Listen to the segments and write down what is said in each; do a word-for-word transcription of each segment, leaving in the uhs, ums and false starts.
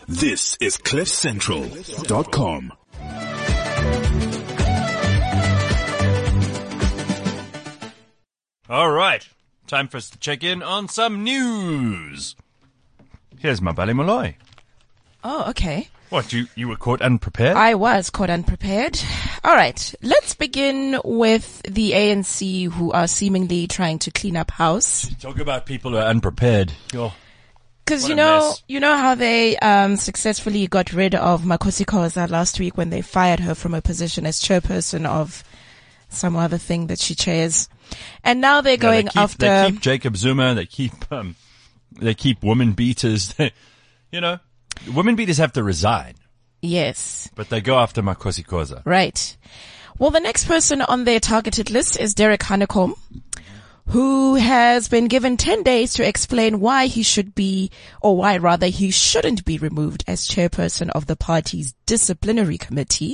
This is cliff central dot com. All right, time for us to check in on some news. Here's Mabali Molloy. Oh, okay. What, you, you were caught unprepared? I was caught unprepared. All right, let's begin with the A N C, who are seemingly trying to clean up house. Talk about people who are unprepared. Because you a know, mess. you know how they um successfully got rid of Makosi Khoza last week when they fired her from her position as chairperson of some other thing that she chairs, and now they're Yeah, going they keep, after. They keep Jacob Zuma. They keep um, they keep women beaters. You know, women beaters have to resign. Yes. But they go after Makosi Khoza. Right. Well, the next person on their targeted list is Derek Hanekom, who has been given ten days to explain why he should be, or why rather he shouldn't be removed as chairperson of the party's disciplinary committee.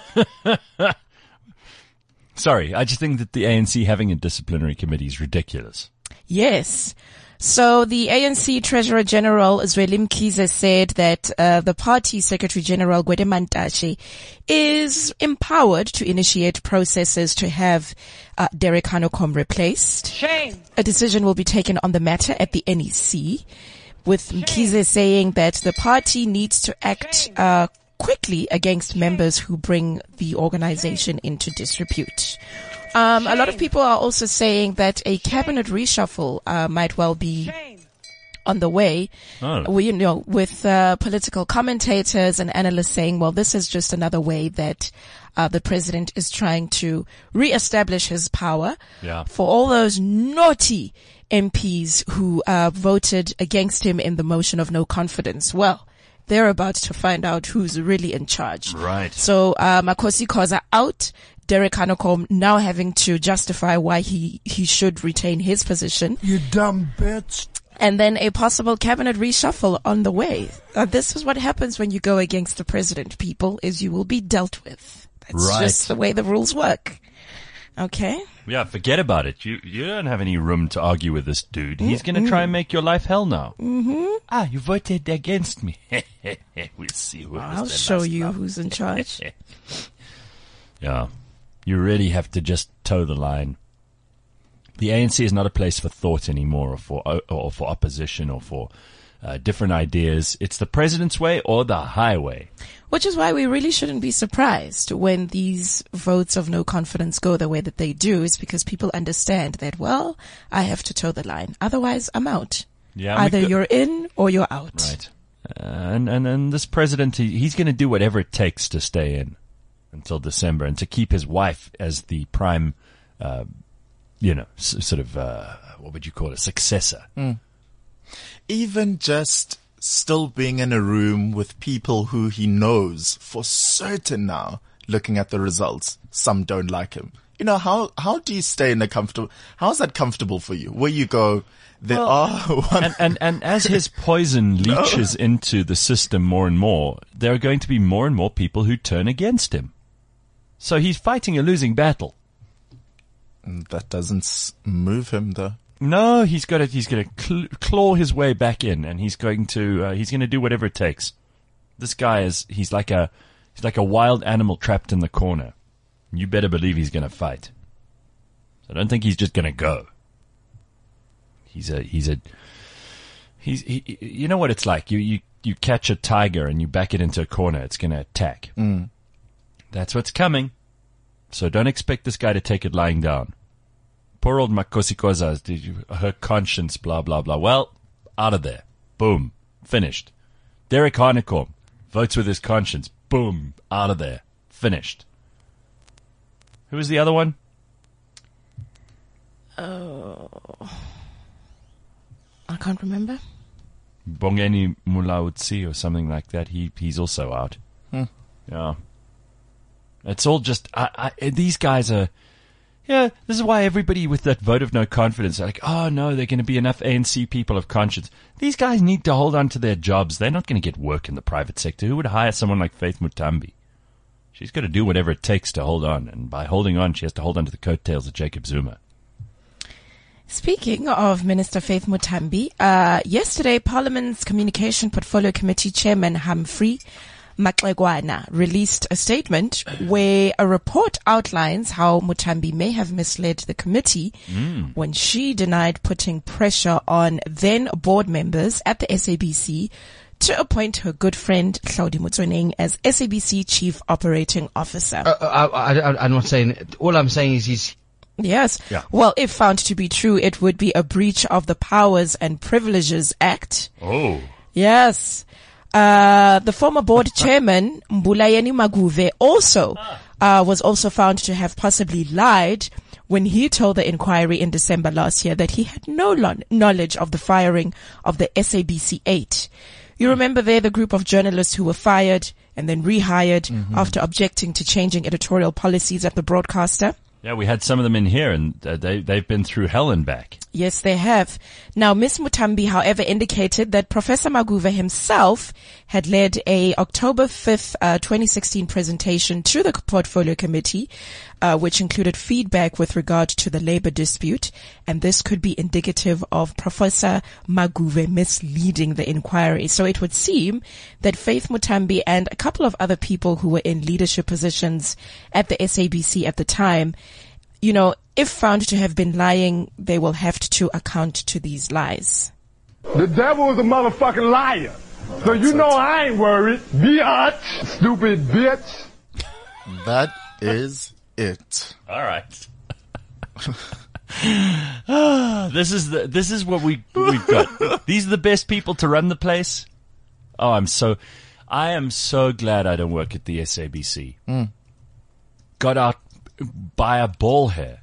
Sorry, I just think that the A N C having a disciplinary committee is ridiculous. Yes. So the A N C Treasurer General Zweli Mkhize said that uh, the party Secretary General Gwede Mantashe is empowered to initiate processes to have uh, Derek Hanekom replaced. Shame. A decision will be taken on the matter at the N E C, with Mkhize saying that the party needs to act uh, quickly against members who bring the organization into disrepute. Um, a lot of people are also saying that a cabinet reshuffle uh, might well be on the way. Oh. We, you know, with uh, political commentators and analysts saying, well, this is just another way that uh, the president is trying to reestablish his power Yeah. for all those naughty M Ps who uh, voted against him in the motion of no confidence. Well, they're about to find out who's really in charge. Right. So uh, Makosi Khoza out. Derek Hanekom now having to justify why he, he should retain his position. You dumb bitch. And then a possible cabinet reshuffle on the way. Uh, this is what happens when you go against the president, people, is you will be dealt with. That's Right. just the way the rules work. Okay? Yeah, forget about it. You you don't have any room to argue with this dude. He's going to try and make your life hell now. Mm-hmm. Ah, you voted against me. We'll see who I'll is the show last you love. who's in charge. Yeah. You really have to just toe the line. The A N C is not a place for thought anymore, or for or for opposition, or for uh, different ideas. It's the president's way or the highway. Which is why we really shouldn't be surprised when these votes of no confidence go the way that they do, is because people understand that, well, I have to toe the line. Otherwise, I'm out. Yeah, Either we go- you're in or you're out. Right. Uh, and, and, and this president, he, he's going to do whatever it takes to stay in until December and to keep his wife as the prime, uh, you know, s- sort of, uh, what would you call it, successor. Even just still being in a room with people who he knows for certain now, looking at the results, some don't like him. You know, how, how do you stay in a comfortable, how is that comfortable for you? Where you go, there are one, And, and, and as his poison leaches into the system more and more, there are going to be more and more people who turn against him. So he's fighting a losing battle. that doesn't s- move him though. No, he's got to, he's going to cl- claw his way back in, and he's going to, uh, he's going to do whatever it takes. This guy is, he's like a, he's like a wild animal trapped in the corner. You better believe he's going to fight. So I don't think he's just going to go. He's a, he's a, he's, he, you know what it's like? You, you, you catch a tiger and you back it into a corner, it's going to attack. Mm. That's what's coming. So don't expect this guy to take it lying down. Poor old Makosi Khoza, did you- her conscience, blah, blah, blah. Well, out of there. Boom. Finished. Derek Hanekom votes with his conscience. Boom. Out of there. Finished. Who was the other one? Oh. I can't remember. Bongeni Mulaudzi or something like that. He He's also out. Hmm. Yeah. It's all just, I, I, these guys are, yeah, this is why everybody with that vote of no confidence are like, oh no, they're going to be enough A N C people of conscience. These guys need to hold on to their jobs. They're not going to get work in the private sector. Who would hire someone like Faith Mutambi? She's got to do whatever it takes to hold on. And by holding on, she has to hold on to the coattails of Jacob Zuma. Speaking of Minister Faith Muthambi, uh, yesterday Parliament's Communication Portfolio Committee Chairman Humphrey Maxegwana released a statement where a report outlines how Muthambi may have misled the committee mm. when she denied putting pressure on then board members at the S A B C to appoint her good friend Hlaudi Motsoeneng as S A B C Chief Operating Officer. Uh, I, I, I'm not saying, all I'm saying is he's... Yes. Yeah. Well, if found to be true, it would be a breach of the Powers and Privileges Act. Oh. Yes. Uh, the former board chairman, Mbulayeni Maguve, also, uh, was also found to have possibly lied when he told the inquiry in December last year that he had no lo- knowledge of the firing of the S A B C eight. You remember there the group of journalists who were fired and then rehired mm-hmm. after objecting to changing editorial policies at the broadcaster? Yeah, we had some of them in here, and uh, they, they've been through hell and back. Yes, they have. Now, Miss Muthambi, however, indicated that Professor Maguve himself had led a October fifth, uh, twenty sixteen presentation to the Portfolio Committee, uh, which included feedback with regard to the labor dispute, and this could be indicative of Professor Maguve misleading the inquiry. So it would seem that Faith Muthambi and a couple of other people who were in leadership positions at the S A B C at the time, you know, if found to have been lying, they will have to account to these lies. The devil is a motherfucking liar. So you know I ain't worried. Bitch. Stupid bitch. That is it. All right. this is the this is what we we've got. These are the best people to run the place. Oh, I'm so I am so glad I don't work at the S A B C. Mm. Got out by a ball hair.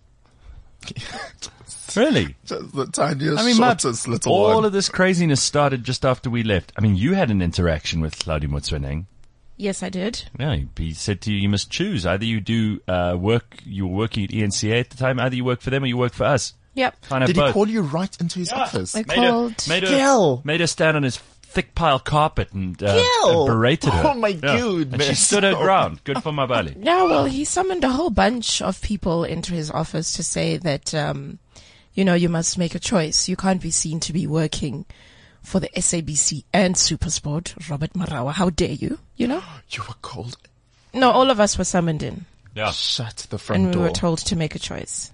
Really? Just the tiniest, I mean, shortest my, little all one. of this craziness started just after we left. I mean, you had an interaction with Hlaudi Motsoeneng. Yes, I did. Yeah, he said to you, you must choose. Either you do uh, work, you were working at E N C A at the time, either you work for them or you work for us. Yep. Can't have Did both. he call you right into his Yeah. office? I Made called her, made, Gail. her, made her stand on his thick pile carpet and, uh, Gail. and berated her. Oh, my yeah. And she goodness. stood her ground. Good for Mabali. Yeah, well, he summoned a whole bunch of people into his office to say that, um, you know, you must make a choice. You can't be seen to be working for the S A B C and SuperSport. Robert Marawa, how dare you? You know? You were called. No, all of us were summoned in. Yeah. Shut the front And we door. were told to make a choice.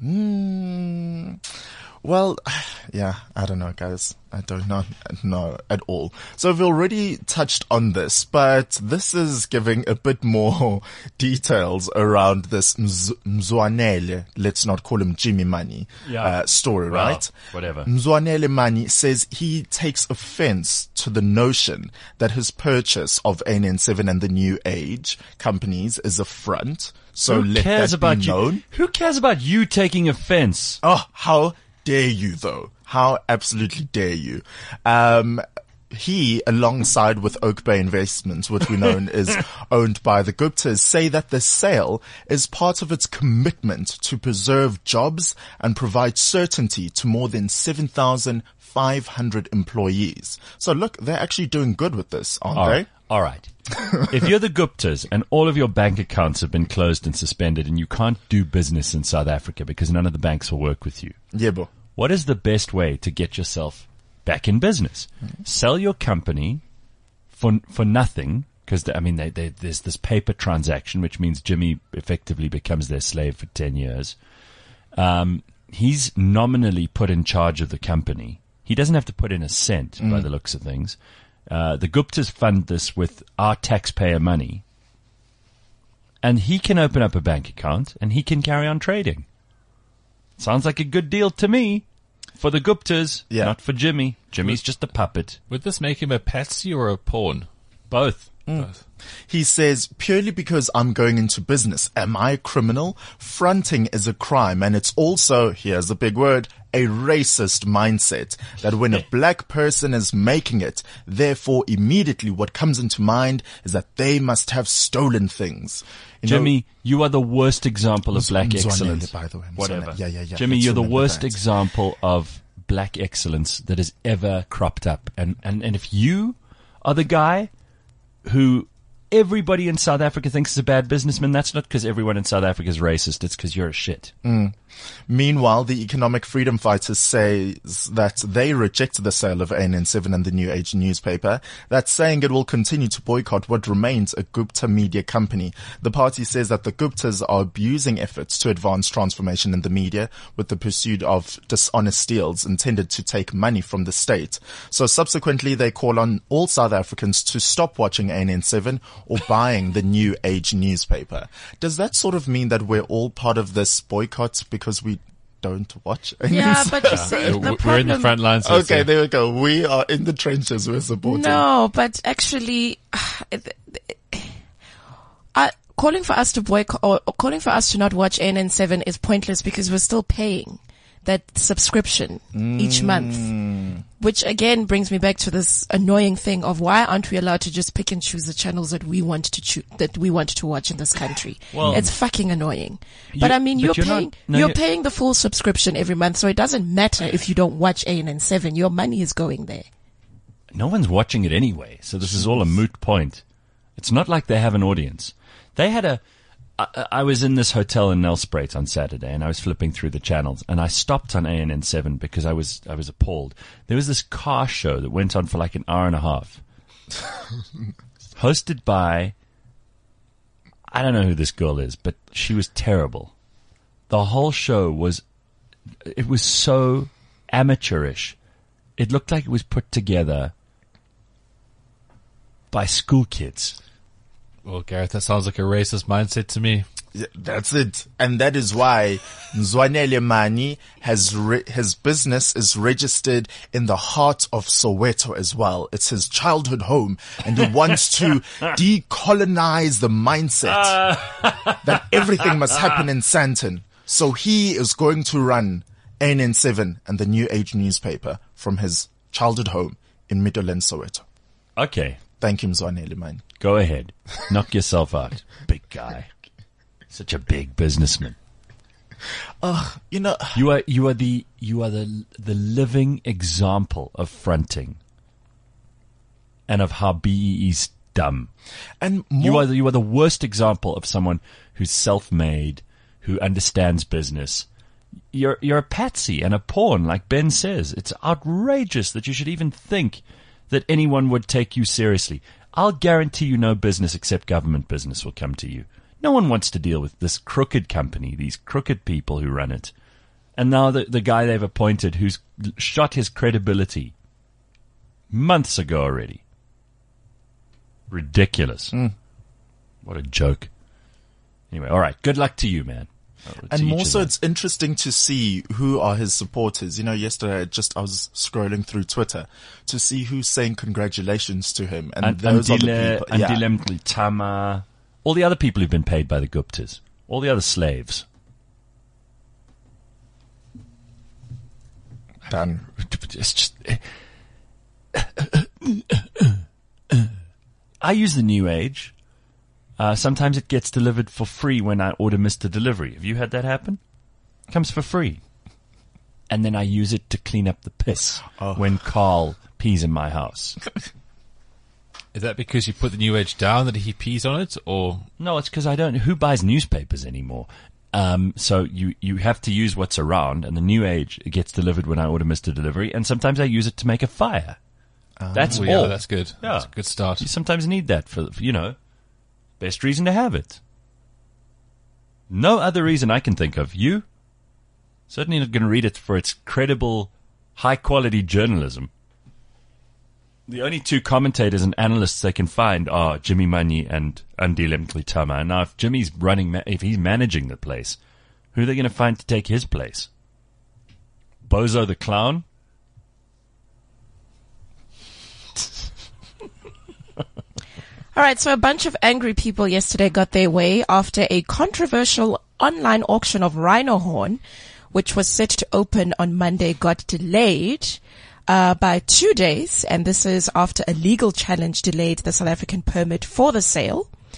Mm, well, yeah, I don't know, guys. I don't know, know at all. So we've already touched on this, but this is giving a bit more details around this Mz- Mzwanele, let's not call him Jimmy Money, Yeah. uh, story, Well, right? whatever. Mzwanele Money says he takes offense to the notion that his purchase of A N N seven and the New Age companies is a front. So Who let cares that about be you? known. Who cares about you taking offense? Oh, how dare you though? How absolutely dare you? Um, he, alongside with Oak Bay Investments, which we know is owned by the Guptas, say that the sale is part of its commitment to preserve jobs and provide certainty to more than seven thousand five hundred employees. So look, they're actually doing good with this, aren't All they? right. All right. If you're the Guptas and all of your bank accounts have been closed and suspended and you can't do business in South Africa because none of the banks will work with you, Yebo. what is the best way to get yourself back in business? Mm-hmm. Sell your company for for nothing, because I mean, they, they, there's this paper transaction, which means Jimmy effectively becomes their slave for ten years. Um, he's nominally put in charge of the company. He doesn't have to put in a cent mm. by the looks of things. Uh, the Guptas fund this with our taxpayer money, and he can open up a bank account and he can carry on trading. Sounds like a good deal to me. For the Guptas, yeah. not for Jimmy. Jimmy's just a puppet. Would this make him a patsy or a pawn? Both. Mm. Both. He says, purely because I'm going into business, am I a criminal? Fronting is a crime, and it's also, here's a big word, a racist mindset that when a black person is making it, therefore immediately what comes into mind is that they must have stolen things. You Jimmy, know, you are the worst example of black Mzwanele, excellence. by the way. Mzwanele. Whatever. Yeah, yeah, yeah. Jimmy, Let's you're the remember worst that. example of black excellence that has ever cropped up. And, and, and if you are the guy who everybody in South Africa thinks is a bad businessman, that's not because everyone in South Africa is racist. It's because you're a shit. Mm. Meanwhile, the economic freedom fighters say that they reject the sale of A N N seven and the New Age newspaper. That's saying it will continue to boycott what remains a Gupta media company. The party says that the Guptas are abusing efforts to advance transformation in the media with the pursuit of dishonest deals intended to take money from the state. So subsequently, they call on all South Africans to stop watching A N N seven or buying the New Age newspaper. Does that sort of mean that we're all part of this boycott because we don't watch A N N seven? Yeah, but you see, Uh, the we're problem, in the front lines. Okay, there we go. We are in the trenches. We're supporting. No, but actually, uh, calling for us to boycott or, or calling for us to not watch A N N seven is pointless because we're still paying that subscription mm. each month. Which again brings me back to this annoying thing of why aren't we allowed to just pick and choose the channels that we want to choose, that we want to watch in this country? Well, it's fucking annoying. You, but I mean, you're, but you're paying, not, no, you're you're, paying the full subscription every month, so it doesn't matter if you don't watch A N N seven. Your money is going there. No one's watching it anyway, so this is all a moot point. It's not like they have an audience. They had a, I, I was in this hotel in Nelspruit on Saturday and I was flipping through the channels and I stopped on A N N seven because I was, I was appalled. There was this car show that went on for like an hour and a half. Hosted by, I don't know who this girl is, but she was terrible. The whole show was, it was so amateurish. It looked like it was put together by school kids. Well, Gareth, that sounds like a racist mindset to me. Yeah, that's it. And that is why Mzwanele Mani has re- his business is registered in the heart of Soweto as well. It's his childhood home and he wants to decolonize the mindset that everything must happen in Sandton. So he is going to run A N N seven and the New Age newspaper from his childhood home in Midland, Soweto. Okay. Thank you, Mzwanele Mani. Go ahead. Knock yourself out. Big guy. Such a big businessman. Oh, you know, You are, you are the, you are the, the living example of fronting and of how B E E's dumb. and more, You are, the, you are the worst example of someone who's self-made, who understands business. You're, you're a patsy and a pawn, like Ben says. It's outrageous that you should even think that anyone would take you seriously. I'll guarantee you no business except government business will come to you. No one wants to deal with this crooked company, these crooked people who run it. And now the, the guy they've appointed who's shot his credibility months ago already. Ridiculous. Mm. What a joke. Anyway, all right. Good luck to you, man. To and each more of so, them. it's interesting to see who are his supporters. You know, yesterday I just I was scrolling through Twitter to see who's saying congratulations to him, and, And those are the Andile, people. Yeah. Andile Mtlitama, all the other people who've been paid by the Guptas, all the other slaves. Done. It's just. I use the New Age. Uh, sometimes it gets delivered for free when I order Mister Delivery. Have you had that happen? It comes for free. And then I use it to clean up the piss Oh. when Carl pees in my house. Is that because you put the New Age down that he pees on it, or No, it's because I don't. Who buys newspapers anymore? Um, so you, you have to use what's around, and the New Age it gets delivered when I order Mister Delivery, and sometimes I use it to make a fire. That's oh, all. yeah, that's good. Yeah. That's a good start. You sometimes need that for, for, you know, best reason to have it. No other reason I can think of. You? Certainly not going to read it for its credible, high-quality journalism. The only two commentators and analysts they can find are Jimmy Mani and Andile Mtlitama. Now, if Jimmy's running, ma- if he's managing the place, who are they going to find to take his place? Bozo the Clown? All right, so a bunch of angry people yesterday got their way after a controversial online auction of rhino horn, which was set to open on Monday, got delayed uh, by two days, and this is after a legal challenge delayed the South African permit for the sale.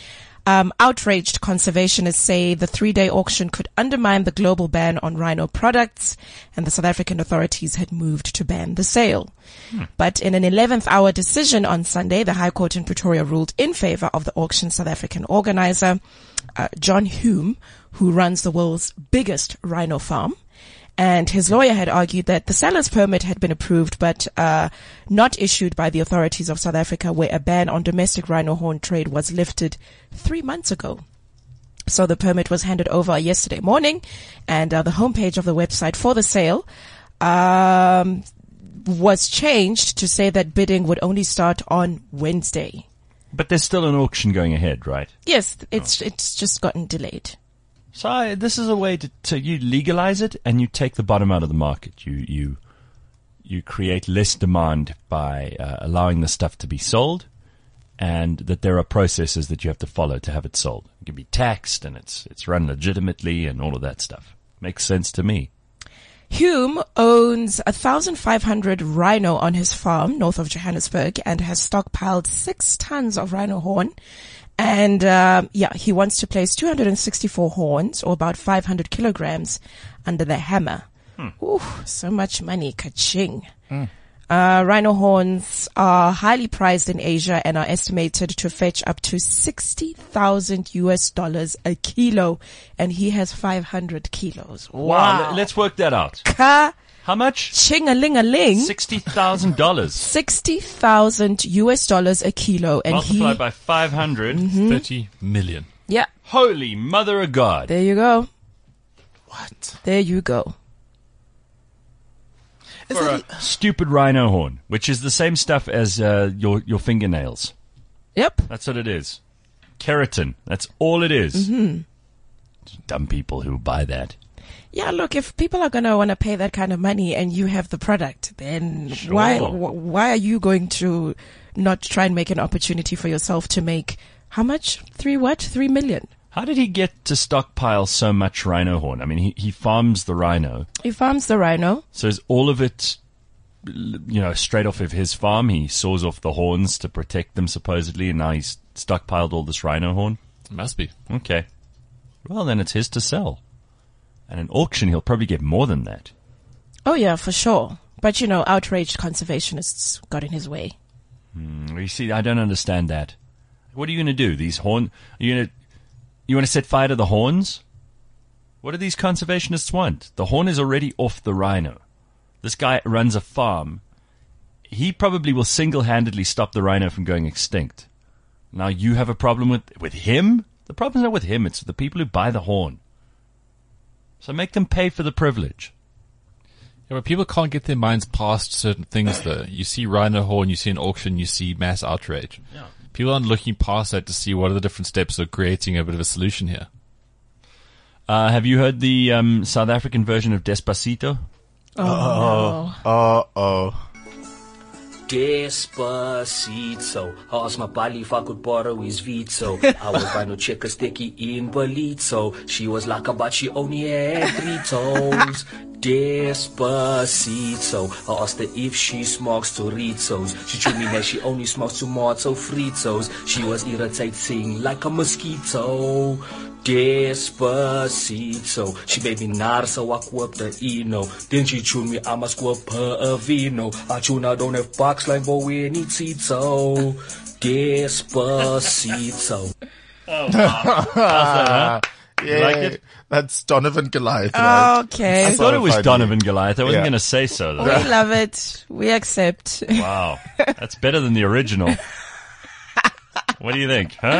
Um, outraged conservationists say the three-day auction could undermine the global ban on rhino products, and the South African authorities had moved to ban the sale. Hmm. But in an eleventh hour decision on Sunday, the High Court in Pretoria ruled in favor of the auction's South African organizer, uh, John Hume, who runs the world's biggest rhino farm. And his lawyer had argued that the seller's permit had been approved, but uh not issued by the authorities of South Africa, where a ban on domestic rhino horn trade was lifted three months ago. So the permit was handed over yesterday morning, and uh, the homepage of the website for the sale um was changed to say that bidding would only start on Wednesday. But there's still an auction going ahead, right? Yes, it's it's just gotten delayed. So I, this is a way to, to you legalize it and you take the bottom out of the market. You you you create less demand by uh, allowing the stuff to be sold, and that there are processes that you have to follow to have it sold. It can be taxed and it's it's run legitimately and all of that stuff. Makes sense to me. Hume owns one thousand five hundred rhino on his farm north of Johannesburg and has stockpiled six tons of rhino horn. And, um, yeah, he wants to place two hundred sixty-four horns, or about five hundred kilograms, under the hammer. Hmm. Ooh, so much money. Ka-ching. Mm. Uh, rhino horns are highly prized in Asia and are estimated to fetch up to sixty thousand U S dollars a kilo. And he has five hundred kilos. Wow. Wow. Let's work that out. Ka How much? Ching-a-ling-a-ling. sixty thousand dollars. sixty thousand U S dollars a kilo. And multiplied he, by five hundred. Mm-hmm. thirty million. Yeah. Holy mother of God. There you go. What? There you go. For a stupid rhino horn, which is the same stuff as uh, your your fingernails. Yep. That's what it is. Keratin. That's all it is. Mm-hmm. Dumb people who buy that. Yeah, look, if people are going to want to pay that kind of money and you have the product, then Sure. why wh- why are you going to not try and make an opportunity for yourself to make how much? Three what? Three million. How did he get to stockpile so much rhino horn? I mean, he, he farms the rhino. He farms the rhino. So is all of it, you know, straight off of his farm? He saws off the horns to protect them, supposedly, and now he's stockpiled all this rhino horn? It must be. Okay. Well, then it's his to sell. And an auction, he'll probably get more than that. Oh, yeah, for sure. But, you know, outraged conservationists got in his way. Hmm, you see, I don't understand that. What are you going to do? These horn... Are you going to... You want to set fire to the horns? What do these conservationists want? The horn is already off the rhino. This guy runs a farm. He probably will single-handedly stop the rhino from going extinct. Now you have a problem with, with him? The problem's not with him, it's the people who buy the horn. So make them pay for the privilege. Yeah, but people can't get their minds past certain things, though. You see rhino horn, you see an auction, you see mass outrage. Yeah. People aren't looking past that to see what are the different steps of creating a bit of a solution here. Uh, have you heard the um, South African version of Despacito? Oh, no. Uh-oh. Despacito, ask my bali if I could borrow his veto. I would buy no checker sticky in Bolito. She was like a but she only had three toes. Despacito, I asked her if she smokes Doritos. She told me that she only smokes tomato Fritos. She was irritating like a mosquito. Despacito, she made me nar so I quirked the eno. Then she chewed me, I must quirk her a vino. I tune I don't have box like Boweni Tito. Despacito. Oh, wow. How's that, huh? Yeah, You like it? That's Donovan Goliath, right? Okay. I thought it was funny. Donovan Goliath. I wasn't Yeah. going to say so, though. We love it. We accept. Wow. That's better than the original. What do you think, huh?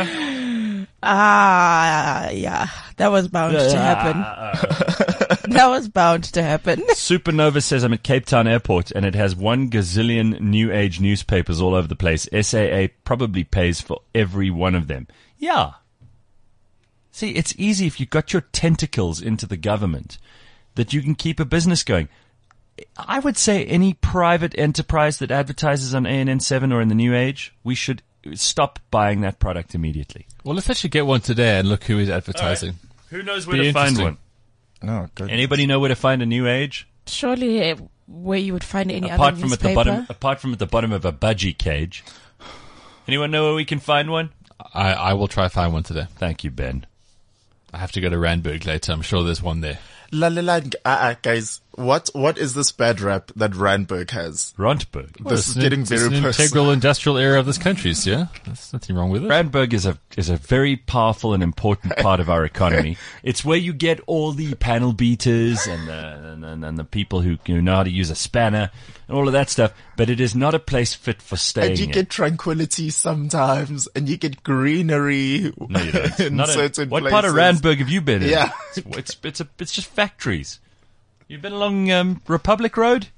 Ah, yeah. That was bound to happen. That was bound to happen. Supernova says I'm at Cape Town Airport and it has one gazillion new age newspapers all over the place. S A A probably pays for every one of them. Yeah. See, it's easy if you've got your tentacles into the government that you can keep a business going. I would say any private enterprise that advertises on A N N seven or in the New Age, we should stop buying that product immediately. Well, let's actually get one today and look who is advertising. Who knows where Be to find interesting. one? Oh, good. Anybody know where to find a New Age? Surely uh, where you would find any Apart other from at newspaper. the bottom, apart from at the bottom of a budgie cage. Anyone know where we can find one? I, I will try find one today. Thank you, Ben. I have to go to Randburg later. I'm sure there's one there. La la la, uh, uh, guys, what, what is this bad rap that Randburg has? Randburg. This is It's an- getting it's very an personal. integral industrial area of this country, so yeah? There's nothing wrong with it. Randburg is a is a very powerful and important part of our economy. It's where you get all the panel beaters and the, and, and, and the people who, who know how to use a spanner and all of that stuff. But it is not a place fit for staying. And you in. get tranquility sometimes, and you get greenery No, you don't. in Not a- certain what places. part of Randburg have you been in? Yeah. It's it's it's, a, it's just factories. You've been along um, Republic Road?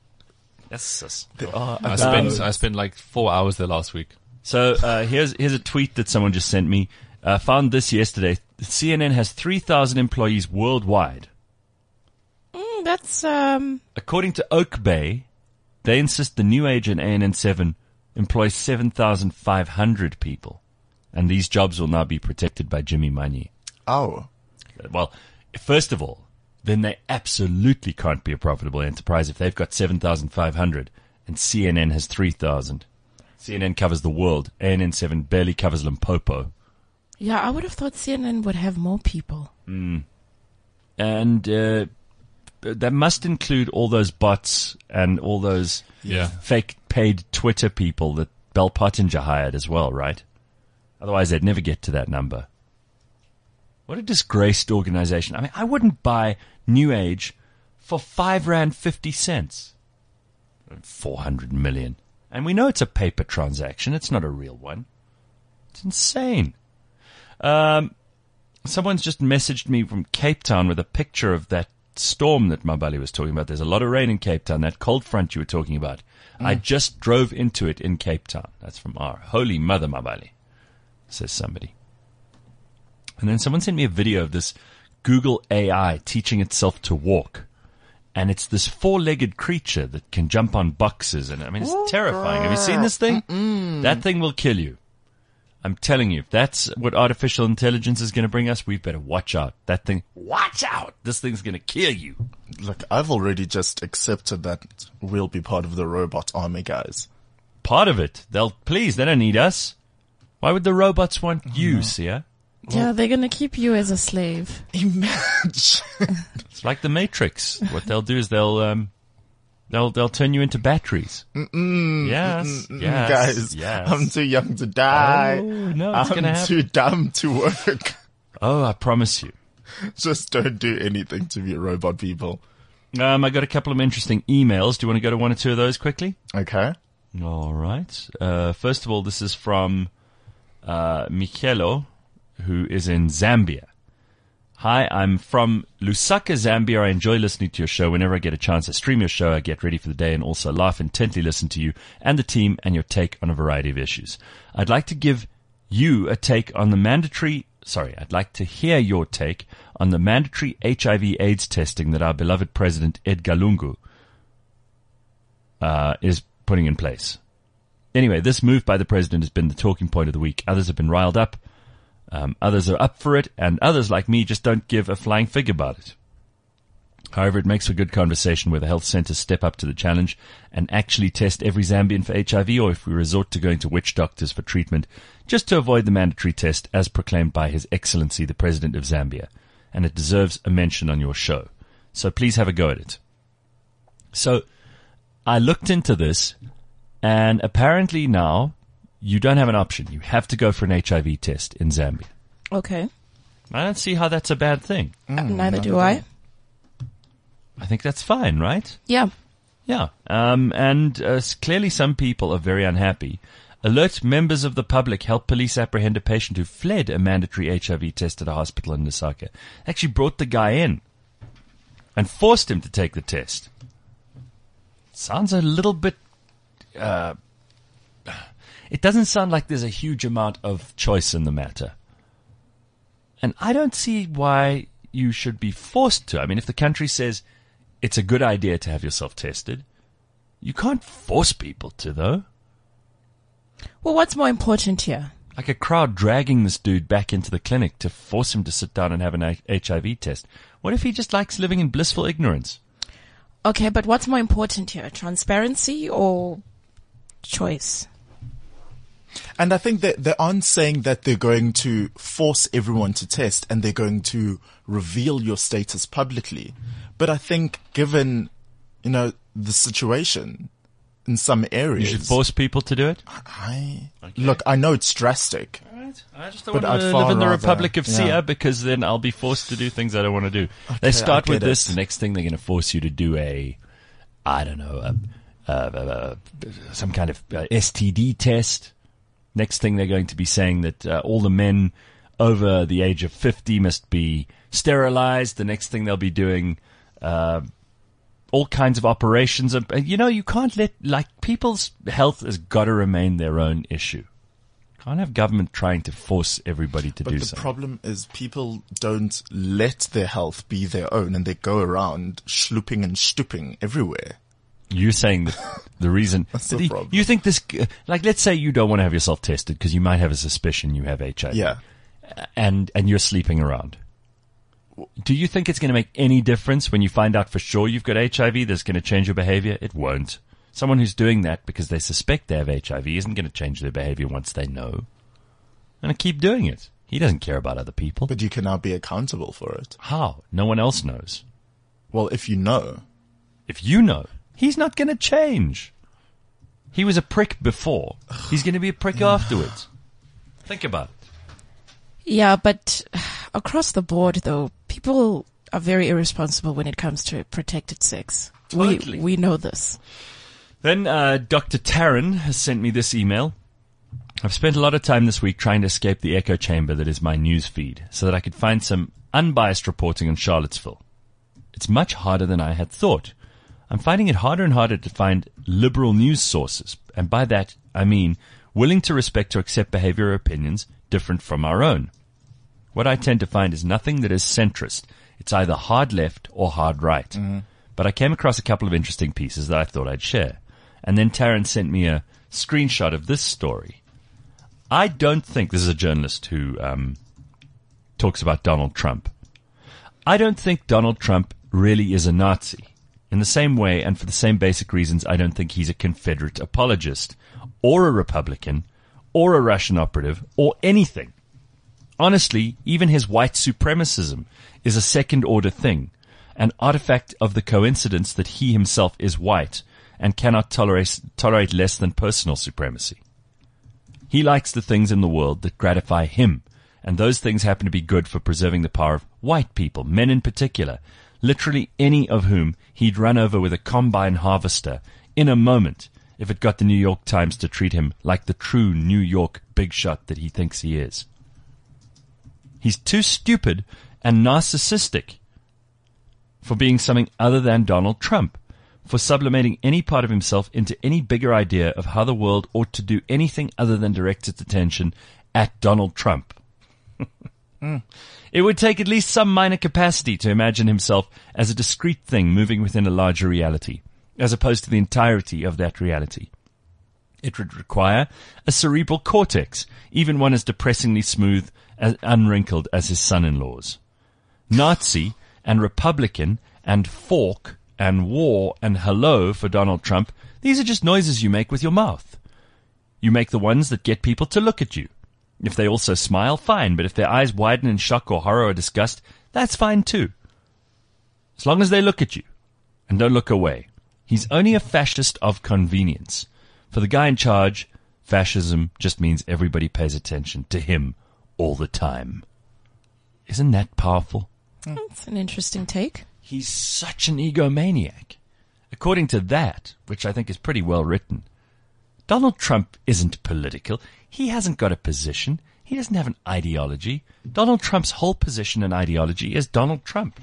Yes. yes. There are I about- spent, I spent like four hours there last week. So uh, here's here's a tweet that someone just sent me. Uh, found this yesterday. C N N has three thousand employees worldwide. Mm, that's um. According to Oak Bay, they insist the New Age and A N N seven employs seven thousand five hundred people. And these jobs will now be protected by Jimmy Manyi. Oh. Well, first of all, then they absolutely can't be a profitable enterprise if they've got seven thousand five hundred and C N N has three thousand. C N N covers the world. A N N seven barely covers Limpopo. Yeah, I would have thought C N N would have more people. Mm. And uh, that must include all those bots and all those Yeah. fake paid Twitter people that Bell Pottinger hired as well, right? Otherwise, they'd never get to that number. What a disgraced organization. I mean, I wouldn't buy New Age for five rand fifty cents. Four hundred million. And we know it's a paper transaction. It's not a real one. It's insane. Um, someone's just messaged me from Cape Town with a picture of that storm that Mabali was talking about. There's a lot of rain in Cape Town, that cold front you were talking about. Mm. I just drove into it in Cape Town. That's from our Holy Mother Mabali, says somebody. And then someone sent me a video of this Google A I teaching itself to walk. And it's this four-legged creature that can jump on boxes. And I mean, it's oh, terrifying. Have you seen this thing? Mm-mm. That thing will kill you. I'm telling you, if that's what artificial intelligence is going to bring us, we better watch out. That thing, watch out! This thing's going to kill you. Look, I've already just accepted that we'll be part of the robot army, guys. Part of it. They'll, please, they don't need us. Why would the robots want you, Sia? Yeah, they're going to keep you as a slave. Imagine. It's like the Matrix. What they'll do is they'll, um, they'll, they'll turn you into batteries. Mm-mm, yes, mm-mm, yes, guys, yes. I'm too young to die. Oh, no, it's I'm gonna happen. too dumb to work. Oh, I promise you. Just don't do anything to be a robot, people. Um, I got a couple of interesting emails. Do you want to go to one or two of those quickly? Okay. All right. Uh, first of all, this is from, uh, Michelo, who is in Zambia. Hi, I'm from Lusaka, Zambia. I enjoy listening to your show. Whenever I get a chance, I stream your show. I get ready for the day and also laugh intently, listen to you and the team and your take on a variety of issues. I'd like to give you a take on the mandatory, sorry, I'd like to hear your take on the mandatory H I V AIDS testing that our beloved President Edgar Lungu uh, is putting in place. Anyway, this move by the president has been the talking point of the week. Others have been riled up. Um, others are up for it, and others, like me, just don't give a flying fig about it. However, it makes for good conversation where the health centers step up to the challenge and actually test every Zambian for H I V, or if we resort to going to witch doctors for treatment, just to avoid the mandatory test as proclaimed by His Excellency the President of Zambia. And it deserves a mention on your show. So please have a go at it. So I looked into this, and apparently now you don't have an option. You have to go for an H I V test in Zambia. Okay. I don't see how that's a bad thing. Mm, Neither do I. I think that's fine, right? Yeah. Yeah. Um, and uh, clearly some people are very unhappy. Alert members of the public help police apprehend a patient who fled a mandatory H I V test at a hospital in Lusaka. Actually brought the guy in and forced him to take the test. Sounds a little bit... Uh, it doesn't sound like there's a huge amount of choice in the matter. And I don't see why you should be forced to. I mean, if the country says it's a good idea to have yourself tested, you can't force people to, though. Well, what's more important here? Like a crowd dragging this dude back into the clinic to force him to sit down and have an H I V test. What if he just likes living in blissful ignorance? Okay, but what's more important here? Transparency or choice? And I think that they aren't saying that they're going to force everyone to test and they're going to reveal your status publicly. But I think given, you know, the situation in some areas. You should force people to do it? I, Okay. Look, I know it's drastic. I just don't But want I'd to far live in the rather- Republic of yeah. Sia because then I'll be forced to do things I don't want to do. Okay, They start I with get this. it. The next thing they're going to force you to do a, I don't know, a, a, a, a, some kind of uh, S T D test. Next thing they're going to be saying that uh, all the men over the age of fifty must be sterilized. The next thing they'll be doing uh, all kinds of operations. Of, you know, you can't let, like, people's health has got to remain their own issue. Can't have government trying to force everybody to But do the something. problem is people don't let their health be their own and they go around schlooping and stooping everywhere. You're saying that the reason That's the you- problem. you think this, like, let's say you don't want to have yourself tested because you might have a suspicion you have H I V. Yeah. And, and you're sleeping around. Do you think it's going to make any difference when you find out for sure you've got H I V that's going to change your behavior? It won't. Someone who's doing that because they suspect they have H I V isn't going to change their behavior once they know. They're going to keep doing it. He doesn't care about other people. But you can now be accountable for it. How? No one else knows. Well, if you know. If you know, he's not going to change. He was a prick before. He's going to be a prick afterwards. Think about it. Yeah, but across the board, though, people are very irresponsible when it comes to protected sex. Totally. We we know this. Then uh, Doctor Taryn has sent me this email. I've spent a lot of time this week trying to escape the echo chamber that is my news feed so that I could find some unbiased reporting on Charlottesville. It's much harder than I had thought. I'm finding it harder and harder to find liberal news sources, and by that I mean willing to respect or accept behavior or opinions different from our own. What I tend to find is nothing that is centrist. It's either hard left or hard right. Mm-hmm. But I came across a couple of interesting pieces that I thought I'd share. And then Taryn sent me a screenshot of this story. I don't think, this is a journalist who um, talks about Donald Trump. I don't think Donald Trump really is a Nazi. In the same way, and for the same basic reasons, I don't think he's a Confederate apologist, or a Republican, or a Russian operative, or anything. Honestly, even his white supremacism is a second-order thing, an artifact of the coincidence that he himself is white and cannot tolerate, tolerate less than personal supremacy. He likes the things in the world that gratify him, and those things happen to be good for preserving the power of white people, men in particular, literally any of whom he'd run over with a combine harvester in a moment if it got the New York Times to treat him like the true New York big shot that he thinks he is. He's too stupid and narcissistic for being something other than Donald Trump, for sublimating any part of himself into any bigger idea of how the world ought to do anything other than direct its attention at Donald Trump. mm. It would take at least some minor capacity to imagine himself as a discrete thing moving within a larger reality, as opposed to the entirety of that reality. It would require a cerebral cortex, even one as depressingly smooth and unwrinkled as his son-in-law's. Nazi and Republican and fork and war and hello for Donald Trump, these are just noises you make with your mouth. You make the ones that get people to look at you. If they also smile, fine, but if their eyes widen in shock or horror or disgust, that's fine too. As long as they look at you and don't look away. He's only a fascist of convenience. For the guy in charge, fascism just means everybody pays attention to him all the time. Isn't that powerful? That's an interesting take. He's such an egomaniac. According to that, which I think is pretty well written, Donald Trump isn't political. He hasn't got a position. He doesn't have an ideology. Donald Trump's whole position and ideology is Donald Trump.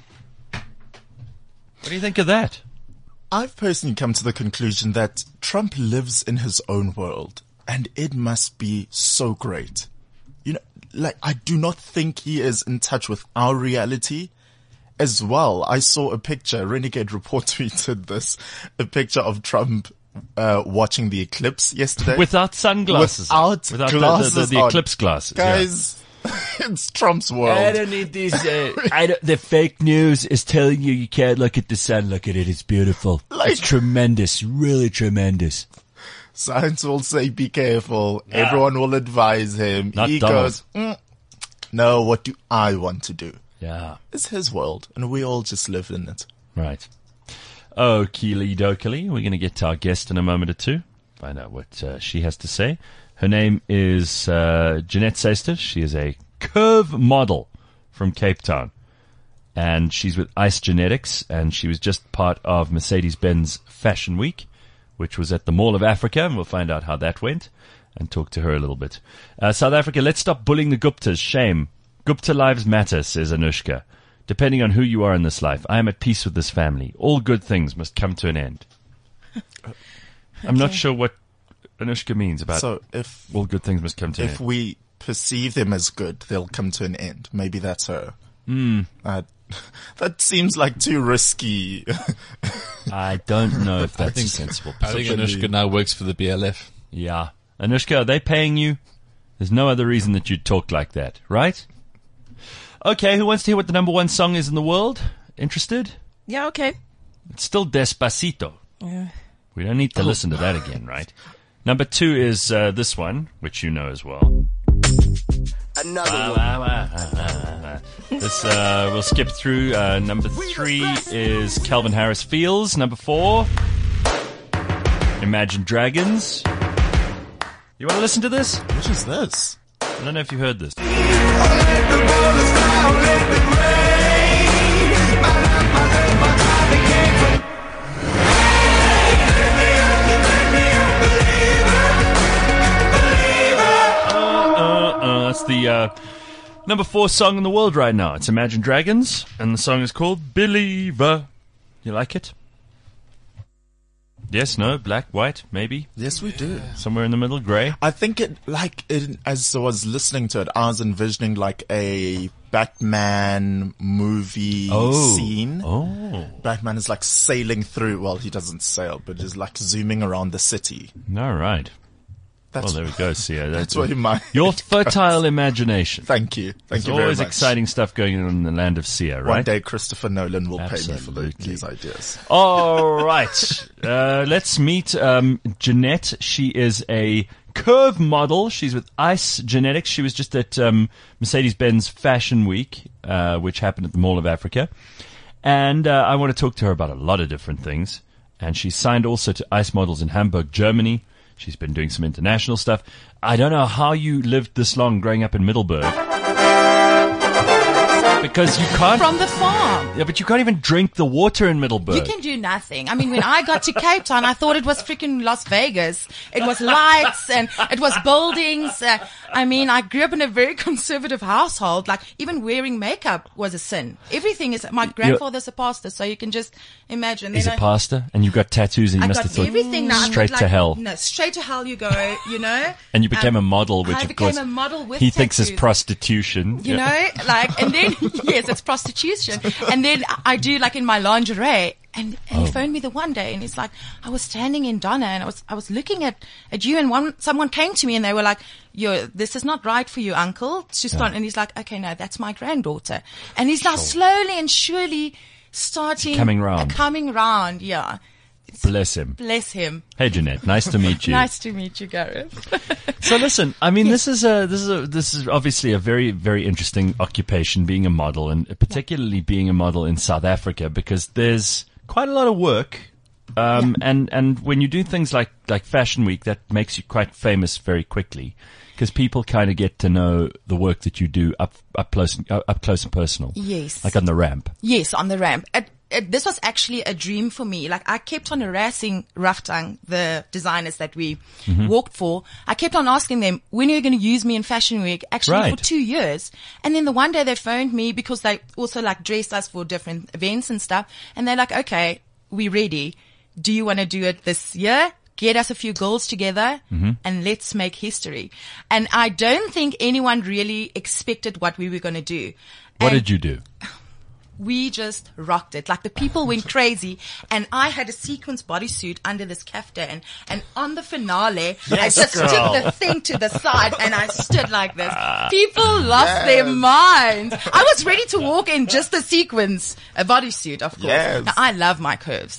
What do you think of that? I've personally come to the conclusion that Trump lives in his own world, and it must be so great. You know, like, I do not think he is in touch with our reality as well. I saw a picture, Renegade Report tweeted this, a picture of Trump uh, watching the eclipse yesterday. Without sunglasses. Without, Without glasses the, the, the, the on. eclipse glasses. Guys, yeah. It's Trump's world. I don't need these. Uh, I don't, the fake news is telling you you can't look at the sun. Look at it. It's beautiful. Like, it's tremendous. Really tremendous. Science will say be careful. Yeah. Everyone will advise him. Not he Donald. goes, mm, no, what do I want to do? Yeah. It's his world, and we all just live in it. Right. Okie dokily. We're going to get to our guest in a moment or two. Find out what uh, she has to say. Her name is uh, Jeanette Seister. She is a curve model from Cape Town. And she's with Ice Genetics, and she was just part of Mercedes-Benz Fashion Week, which was at the Mall of Africa, and we'll find out how that went and talk to her a little bit. Uh, South Africa, let's stop bullying the Guptas. Shame. Gupta lives matter, says Anushka. Depending on who you are in this life, I am at peace with this family. All good things must come to an end. I'm not sure what Anushka means about so if, all good things must come to an if end. we perceive them as good, they'll come to an end. Maybe that's her. Mm. Uh, that seems like too risky. I don't know if that's I think, a sensible I think position. Anushka now works for the B L F. Yeah. Anushka, are they paying you? There's no other reason that you'd talk like that, right? Okay, who wants to hear what the number one song is in the world? Interested? Yeah, okay. It's still Despacito. Yeah. We don't need to listen to that again, right? Number two is uh, this one, which you know as well. Another Wah, one. wah, wah, wah, wah, wah. This, uh, we'll skip through. Uh, number three is Calvin Harris Feels. Number four, Imagine Dragons. You want to listen to this? What is this? I don't know if you heard this. That's the uh, number four song in the world right now. It's Imagine Dragons, and the song is called Believer. You like it? Yes, no, black, white, maybe? Yes, we do. Somewhere in the middle, grey? I think it, like, it, as I was listening to it, I was envisioning like a Batman movie Oh. scene. Oh. Batman is like sailing through, well, he doesn't sail, but is like zooming around the city. All right. That's, Well, there we go, Sia. that's what my... Your fertile imagination. Thank you. Thank There's you very always much. exciting stuff going on in the land of Sia, right? One day Christopher Nolan will pay me for the, Absolutely. these ideas. All right. Uh, let's meet um, Jeanette. She is a curve model. She's with Ice Genetics. She was just at um, Mercedes-Benz Fashion Week, uh, which happened at the Mall of Africa. And uh, I want to talk to her about a lot of different things. And she's signed also to Ice Models in Hamburg, Germany. She's been doing some international stuff. I don't know how you lived this long growing up in Middelburg. Because you can't... From the farm. Yeah, but you can't even drink the water in Middelburg. You can do nothing. I mean, when I got to Cape Town, I thought it was freaking Las Vegas. It was lights and it was buildings. Uh, I mean, I grew up in a very conservative household. Like, even wearing makeup was a sin. Everything is, my grandfather's a pastor, so you can just imagine. He's Then a I- pastor, and you've got tattoos, and you I must got have thought, everything now. I'm straight like, to hell. No, straight to hell you go, you know. And you became Um, a model, which I of became course a model with he thinks is tattoos. prostitution. You Yeah. know, like, and then, yes, it's prostitution. And then I do like in my lingerie. And, and Oh. he phoned me the one day and he's like, I was standing in Donna and I was, I was looking at, at you and one, someone came to me and they were like, yo, this is not right for you, uncle. To start. And he's like, okay, no, that's my granddaughter. And he's now slowly and surely starting. Coming round. uh, coming round, yeah. Bless him. Bless him. Hey, Jeanette, nice to meet you. Nice to meet you, Gareth. So listen, I mean, this is a this is a this is obviously a very very interesting occupation, being a model, and particularly being a model in South Africa, because there's quite a lot of work. Um, and, and when you do things like, like Fashion Week, that makes you quite famous very quickly, because people kind of get to know the work that you do up, up close, uh, up close and personal. Yes. Like on the ramp. Yes, on the ramp. It, it, this was actually a dream for me. Like, I kept on harassing Raftang, the designers that we Mm-hmm. walked for. I kept on asking them, when are you going to use me in Fashion Week? Actually, Right. for two years. And then the one day they phoned me because they also like dressed us for different events and stuff. And they're like, okay, we're ready. Do you want to do it this year? Get us a few girls together Mm-hmm. and let's make history. And I don't think anyone really expected what we were going to do. What And did you do? we just rocked it. Like, the people went crazy, and I had a sequins bodysuit under this kaftan, and on the finale, I just took the thing to the side and I stood like this. People lost their minds. I was ready to walk in just the sequins, a bodysuit, of course. Yes. Now, I love my curves.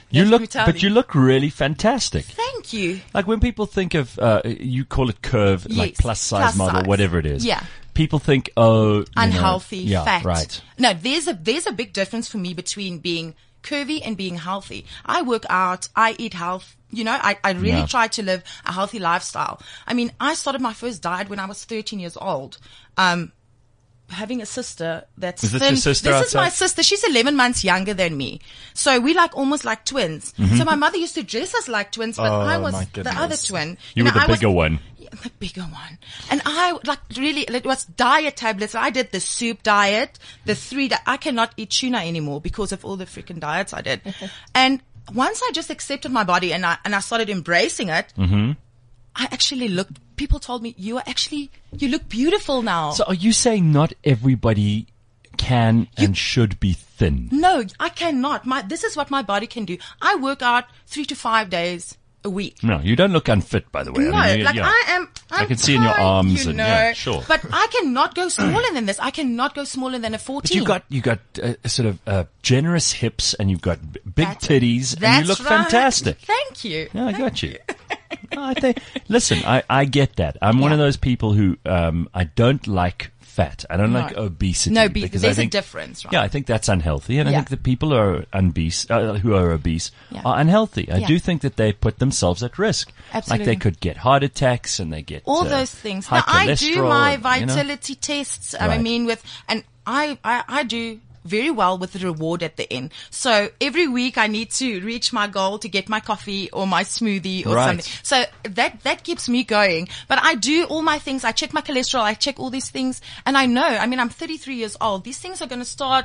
You Let look, me tell but you look really fantastic. Thank you. Like when people think of, uh, you call it curve, like Yes, plus size plus model, size. whatever it is. Yeah. People think, oh, you Unhealthy, know, yeah, fat. right. No, there's a there's a big difference for me between being curvy and being healthy. I work out, I eat health. You know, I, I really Yeah. try to live a healthy lifestyle. I mean, I started my first diet when I was thirteen years old. Um, having a sister that's Is this thin. your sister This is my outside? sister. She's eleven months younger than me. So we like almost like twins. So my mother used to dress us like twins, but Oh, I was my the goodness. other twin. You know, were the I was- bigger one. yeah, the bigger one. And I, like, really, it was diet tablets. I did the soup diet, the three, di- I cannot eat tuna anymore because of all the freaking diets I did. And once I just accepted my body and I, and I started embracing it, Mm-hmm. I actually looked, people told me, you are actually, you look beautiful now. So are you saying not everybody can and should be thin? No, I cannot. My, this is what my body can do. I work out three to five days a week. No, you don't look unfit, by the way. No, I mean, you- like yeah. I am. I'm I can see in your fine, arms you and- know, yeah, sure. But I cannot go smaller than this. I cannot go smaller than a fourteen. But you got you got uh, sort of uh, generous hips, and you've got b- big That's- titties, and that's you look right. fantastic. Thank you. Yeah, I got you. No, I think. Listen, I, I get that. I'm one Yeah. of those people who um, I don't like fat. I don't No. like obesity. No, be- because there's I a think, difference, right? Yeah, I think that's unhealthy, and I Yeah. think the people who are obese, uh, who are obese, Yeah. are unhealthy. I Yeah. do think that they put themselves at risk. Absolutely. Like they could get heart attacks, and they get All uh, those things. High Now I do cholesterol my and, you know. vitality tests. I Right. mean, with and I, I I do very well with the reward at the end. So every week I need to reach my goal to get my coffee or my smoothie or Right. something. So that that keeps me going. But I do all my things. I check my cholesterol. I check all these things, and I know. I mean, I'm thirty-three years old. These things are going to start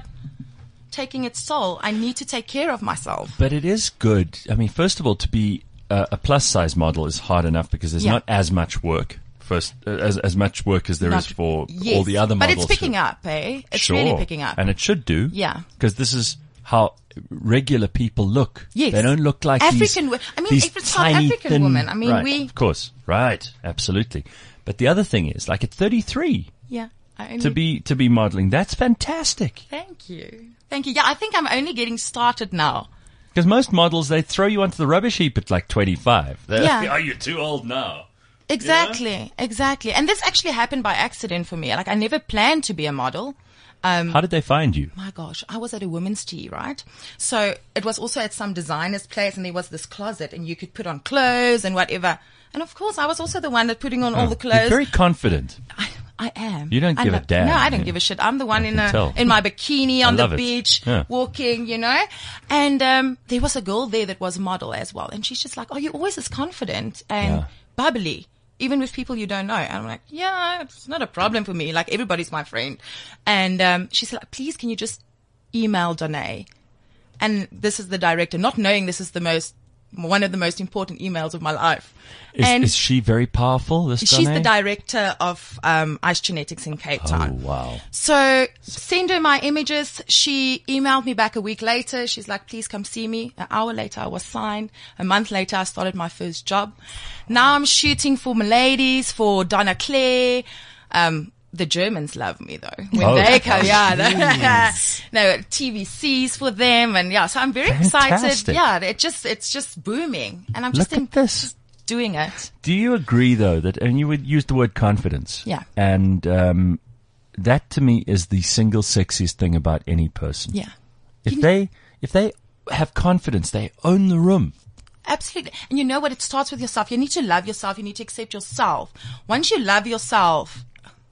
taking its toll. I need to take care of myself. But it is good. I mean, first of all, to be uh, a plus size model is hard enough because there's Yeah. not as much work. First, uh, as as much work as there is Not- for yes, all the other but models. it's picking who- up, eh? It's sure. really picking up. And it should do. Yeah. Because this is how regular people look. Yes. They don't look like these, African wo- I mean, these if it's South tiny, African thin, women, I mean, right, we- Of course. Right. Absolutely. But the other thing is, like at thirty-three, Yeah. I only to be, to be modeling, that's fantastic. Thank you. Thank you. Yeah, I think I'm only getting started now. Because most models, they throw you onto the rubbish heap at like twenty-five. They're Yeah. like, oh, you're too old now. Exactly. Exactly. And this actually happened by accident for me. Like, I never planned to be a model. Um, How did they find you? my gosh, I was at a women's tea, right? So it was also at some designer's place, and there was this closet, and you could put on clothes and whatever. And of course, I was also the one that putting on all the You're clothes. very confident. I, I am. You don't I give a lo- damn, No, I don't yeah. give a shit. I'm the one in can a tell. in my bikini on the love it. beach, Yeah. walking, you know. And um, there was a girl there that was a model as well, and she's just like, "Oh, you're always as confident and Yeah. bubbly, even with people you don't know." And I'm like, "Yeah, it's not a problem for me. Like everybody's my friend." And um, she said, like, "Please, can you just email Danae?" And this is the director, not knowing this is the most one of the most important emails of my life. Is, and is she very powerful, this she's Danae? the director of um, Ice Genetics in Cape Oh, Town. wow. So send her my images. She emailed me back a week later. She's like, please come see me. An hour later, I was signed. A month later, I started my first job. Now I'm shooting for Miladies, for Donna Claire. Um, the Germans love me though. When Oh, they come, oh, yeah. No, T V Cs for them. And yeah, so I'm very Fantastic. excited. Yeah, it just, it's just booming. And I'm just Look in, at this. doing it. Do you agree, though, that, and you would use the word confidence. Yeah. And um, that to me is the single sexiest thing about any person. Yeah. If they, if they have confidence, they own the room. Absolutely. And you know what? It starts with yourself. You need to love yourself. You need to accept yourself. Once you love yourself,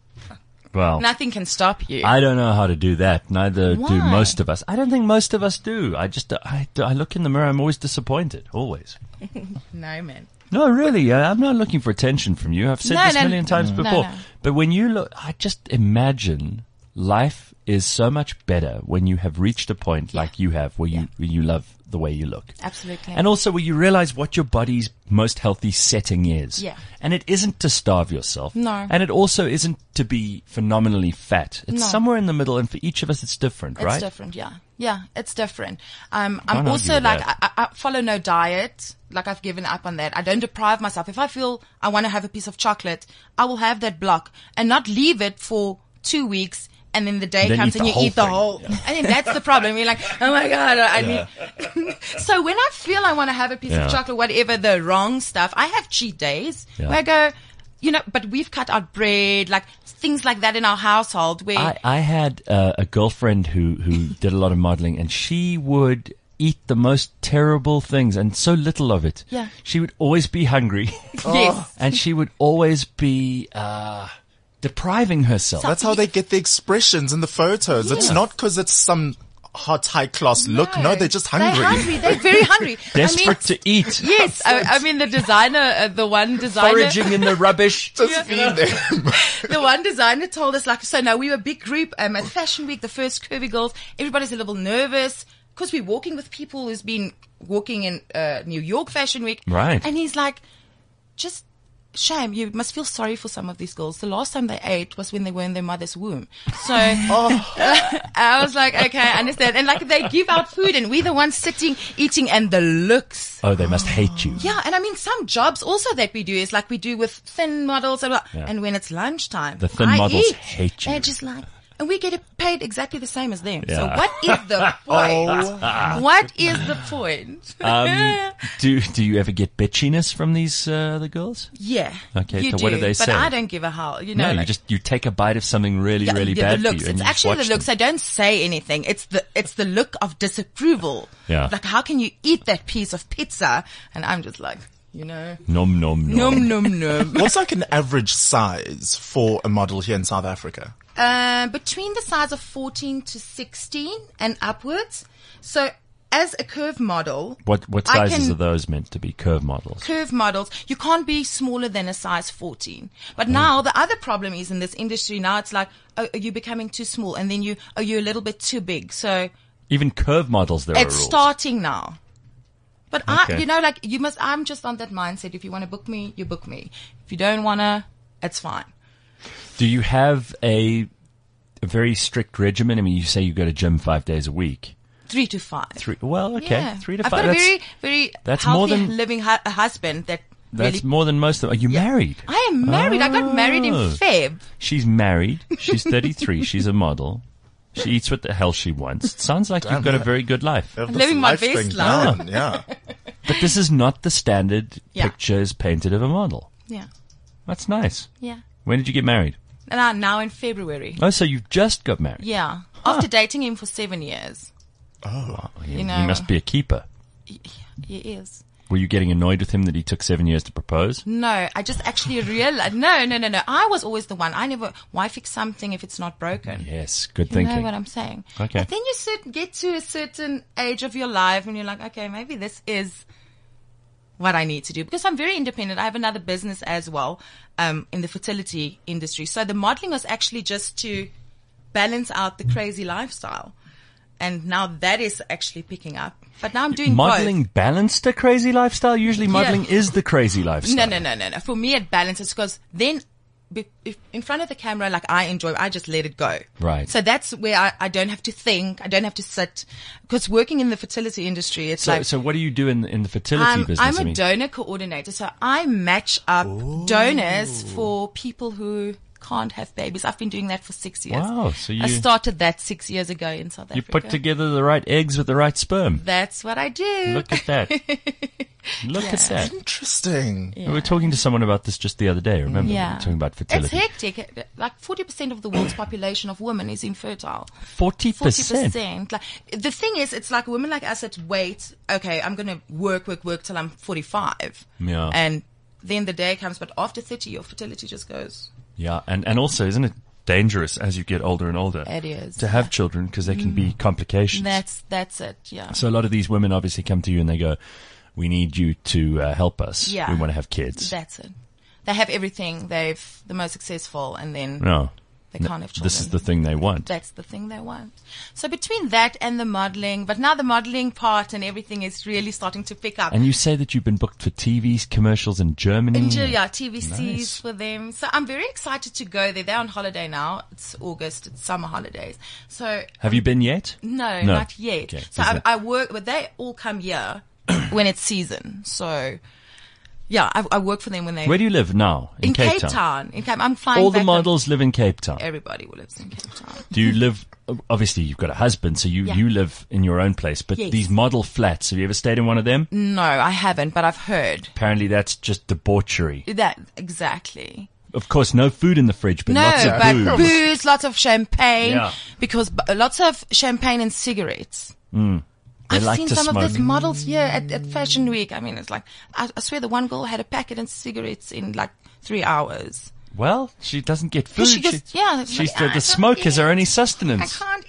Well, nothing can stop you. I don't know how to do that. Neither do Why? most of us. I don't think most of us do. I just, I, I look in the mirror. I'm always disappointed. Always. no, man. No, really. I, I'm not looking for attention from you. I've said No, this no, a million times no, before. no. But when you look, I just imagine life is so much better when you have reached a point like you have where you, where you love the way you look. Absolutely. And also where you realize what your body's most healthy setting is. Yeah. And it isn't to starve yourself. No. And it also isn't to be phenomenally fat. It's No. somewhere in the middle, and for each of us it's different, It's right? different, yeah. Yeah, it's different. Um, Can't I'm argue also with like, that. I, I I follow no diet. Like I've given up on that. I don't deprive myself. If I feel I want to have a piece of chocolate, I will have that block and not leave it for two weeks and then the day Then comes eat and the you whole eat the thing. whole, and then that's the problem. You're like, oh my God, I Yeah. need. So when I feel I want to have a piece Yeah. of chocolate, whatever the wrong stuff, I have cheat days Yeah. where I go, you know, but we've cut out bread, like things like that in our household where, I, I had uh, a girlfriend who, who did a lot of modeling, and she would eat the most terrible things and so little of it. Yeah. She would always be hungry. yes. And she would always be uh, depriving herself. That's how they get the expressions in the photos. It's Yeah. not because it's some hot high class look. No, they're just hungry. They're hungry. They're very hungry. Desperate I mean, to eat. yes. I, I mean, the designer, uh, the one designer. Foraging in the rubbish. Just feed them. The one designer told us, like, so now we were a big group um, at Fashion Week, the first Curvy Girls. Everybody's a little nervous because we're walking with people who's been walking in uh, New York Fashion Week. Right. And he's like, just shame. You must feel sorry for some of these girls. The last time they ate was when they were in their mother's womb. So I was like, okay, I understand. And like they give out food and we're the ones sitting, eating, and the looks. Oh, they must hate you. Yeah, and I mean, some jobs also that we do is like we do with thin models, and, Yeah. and when it's lunchtime, The thin I models eat. hate you. They're just like, and we get paid exactly the same as them. So Yeah. what is the point? What is the point? Um, do do you ever get bitchiness from these uh, the girls? yeah. Okay, you so what do they but say? I don't give a hell. You know, No, you like, just you take a bite of something really yeah, really yeah, bad the looks. for you, and It's you actually just watch the looks. them. I don't say anything. It's the it's the look of disapproval. Yeah. Like, how can you eat that piece of pizza? And I'm just like, you know, Nom nom nom. num num num. What's like an average size for a model here in South Africa? Uh, between the size of fourteen to sixteen and upwards. So as a curve model, What what I sizes can- are those meant to be? Curve models. curve models, you can't be smaller than a size fourteen. But Mm. now the other problem is in this industry now it's like, oh, are you becoming too small? And then you, are you a little bit too big? So Even curve models, there are it's rules. starting now. But I, Okay. you know, like you must, I'm just on that mindset. If you want to book me, you book me. If you don't want to, it's fine. Do you have a, a very strict regimen? I mean, you say you go to gym five days a week. Three to five. Three. Well, okay, Yeah. three to I've five. got a That's, very, very that's healthy more than- living hu- a husband that that's really. more than most of them. Are you Yeah. married? I am married. I got married in Oh. Feb. She's married. She's thirty-three. She's a model. She eats what the hell she wants. It sounds like you've got a very good life. They have I'm this living my life best thing life. down, Yeah. But this is not the standard Yeah. pictures painted of a model. Yeah. That's nice. Yeah. When did you get married? And I, now in February. Oh, so you've just got married. Yeah. After dating him for seven years. Oh, he, You know- he must be a keeper. He, he is. Were you getting annoyed with him that he took seven years to propose? No, I just actually realized. No, no, no, no. I was always the one. I never. Why fix something if it's not broken? Yes, good You thinking. know what I'm saying? Okay. But then you sit, get to a certain age of your life and you're like, okay, maybe this is what I need to do because I'm very independent. I have another business as well, um, in the fertility industry. So the modeling was actually just to balance out the crazy lifestyle. And now that is actually picking up. But now I'm doing Modeling both. balanced a crazy lifestyle? Usually modeling is the crazy lifestyle. No, no, no, no, no. For me, it balances because then be- if in front of the camera, like I enjoy, I just let it go. Right. So that's where I, I don't have to think. I don't have to sit because working in the fertility industry, it's So, like so what do you do in, in the fertility I'm, business? I'm I a mean, donor coordinator. So I match up donors for people who can't have babies. I've been doing that for six years. Wow, so I you- started that six years ago in South you Africa. put together the right eggs with the right sperm. That's what I do. Look at that. Look at that. Interesting. We were talking to someone about this just the other day, remember? Yeah. We were talking about It's fertility. hectic. Like forty percent of the world's population of women is infertile. forty Forty percent. percent. Like the thing is, it's like women like us that wait. Okay, I'm gonna work, work, work till I'm forty-five. Yeah. And then the day comes, but after thirty, your fertility just goes. Yeah, and, and also, isn't it dangerous as you get older and older It is. to have children because there can be complications? That's that's it. Yeah. So a lot of these women obviously come to you and they go, we need you to uh, help us. Yeah. We want to have kids. That's it. They have everything. They've the most successful, and then No. they can't have children. This is the thing they want. That's the thing they want. So between that and the modeling, but now the modeling part and everything is really starting to pick up. And you say that you've been booked for T V commercials in Germany. In Ge- yeah, T V Cs Nice. for them. So I'm very excited to go there. They're on holiday now. It's August. It's summer holidays. So Have you been yet? no, No. not yet. Okay. So Is I, it- I work, but they all come here when it's season. So Yeah, I, I work for them when they Where do you live now? In, in Cape, Cape Town. Town. In Cape, I'm flying. All the back models live in Cape Town. home. Everybody lives in Cape Town. Do you live? Obviously, you've got a husband, so you Yeah. you live in your own place. But Yes. these model flats, have you ever stayed in one of them? No, I haven't, but I've heard Apparently, that's just debauchery. that exactly. Of course, no food in the fridge, but No, lots of but booze. booze, lots of champagne, Yeah. because b- lots of champagne and cigarettes. Mm. They I've like seen to some smoke. of these models here at, at Fashion Week. I mean, it's like, I, I swear the one girl had a packet of cigarettes in like three hours. Well, she doesn't get food. She just, yeah. it's she's like, the, I the can't smoke is eat. her only I sustenance. can't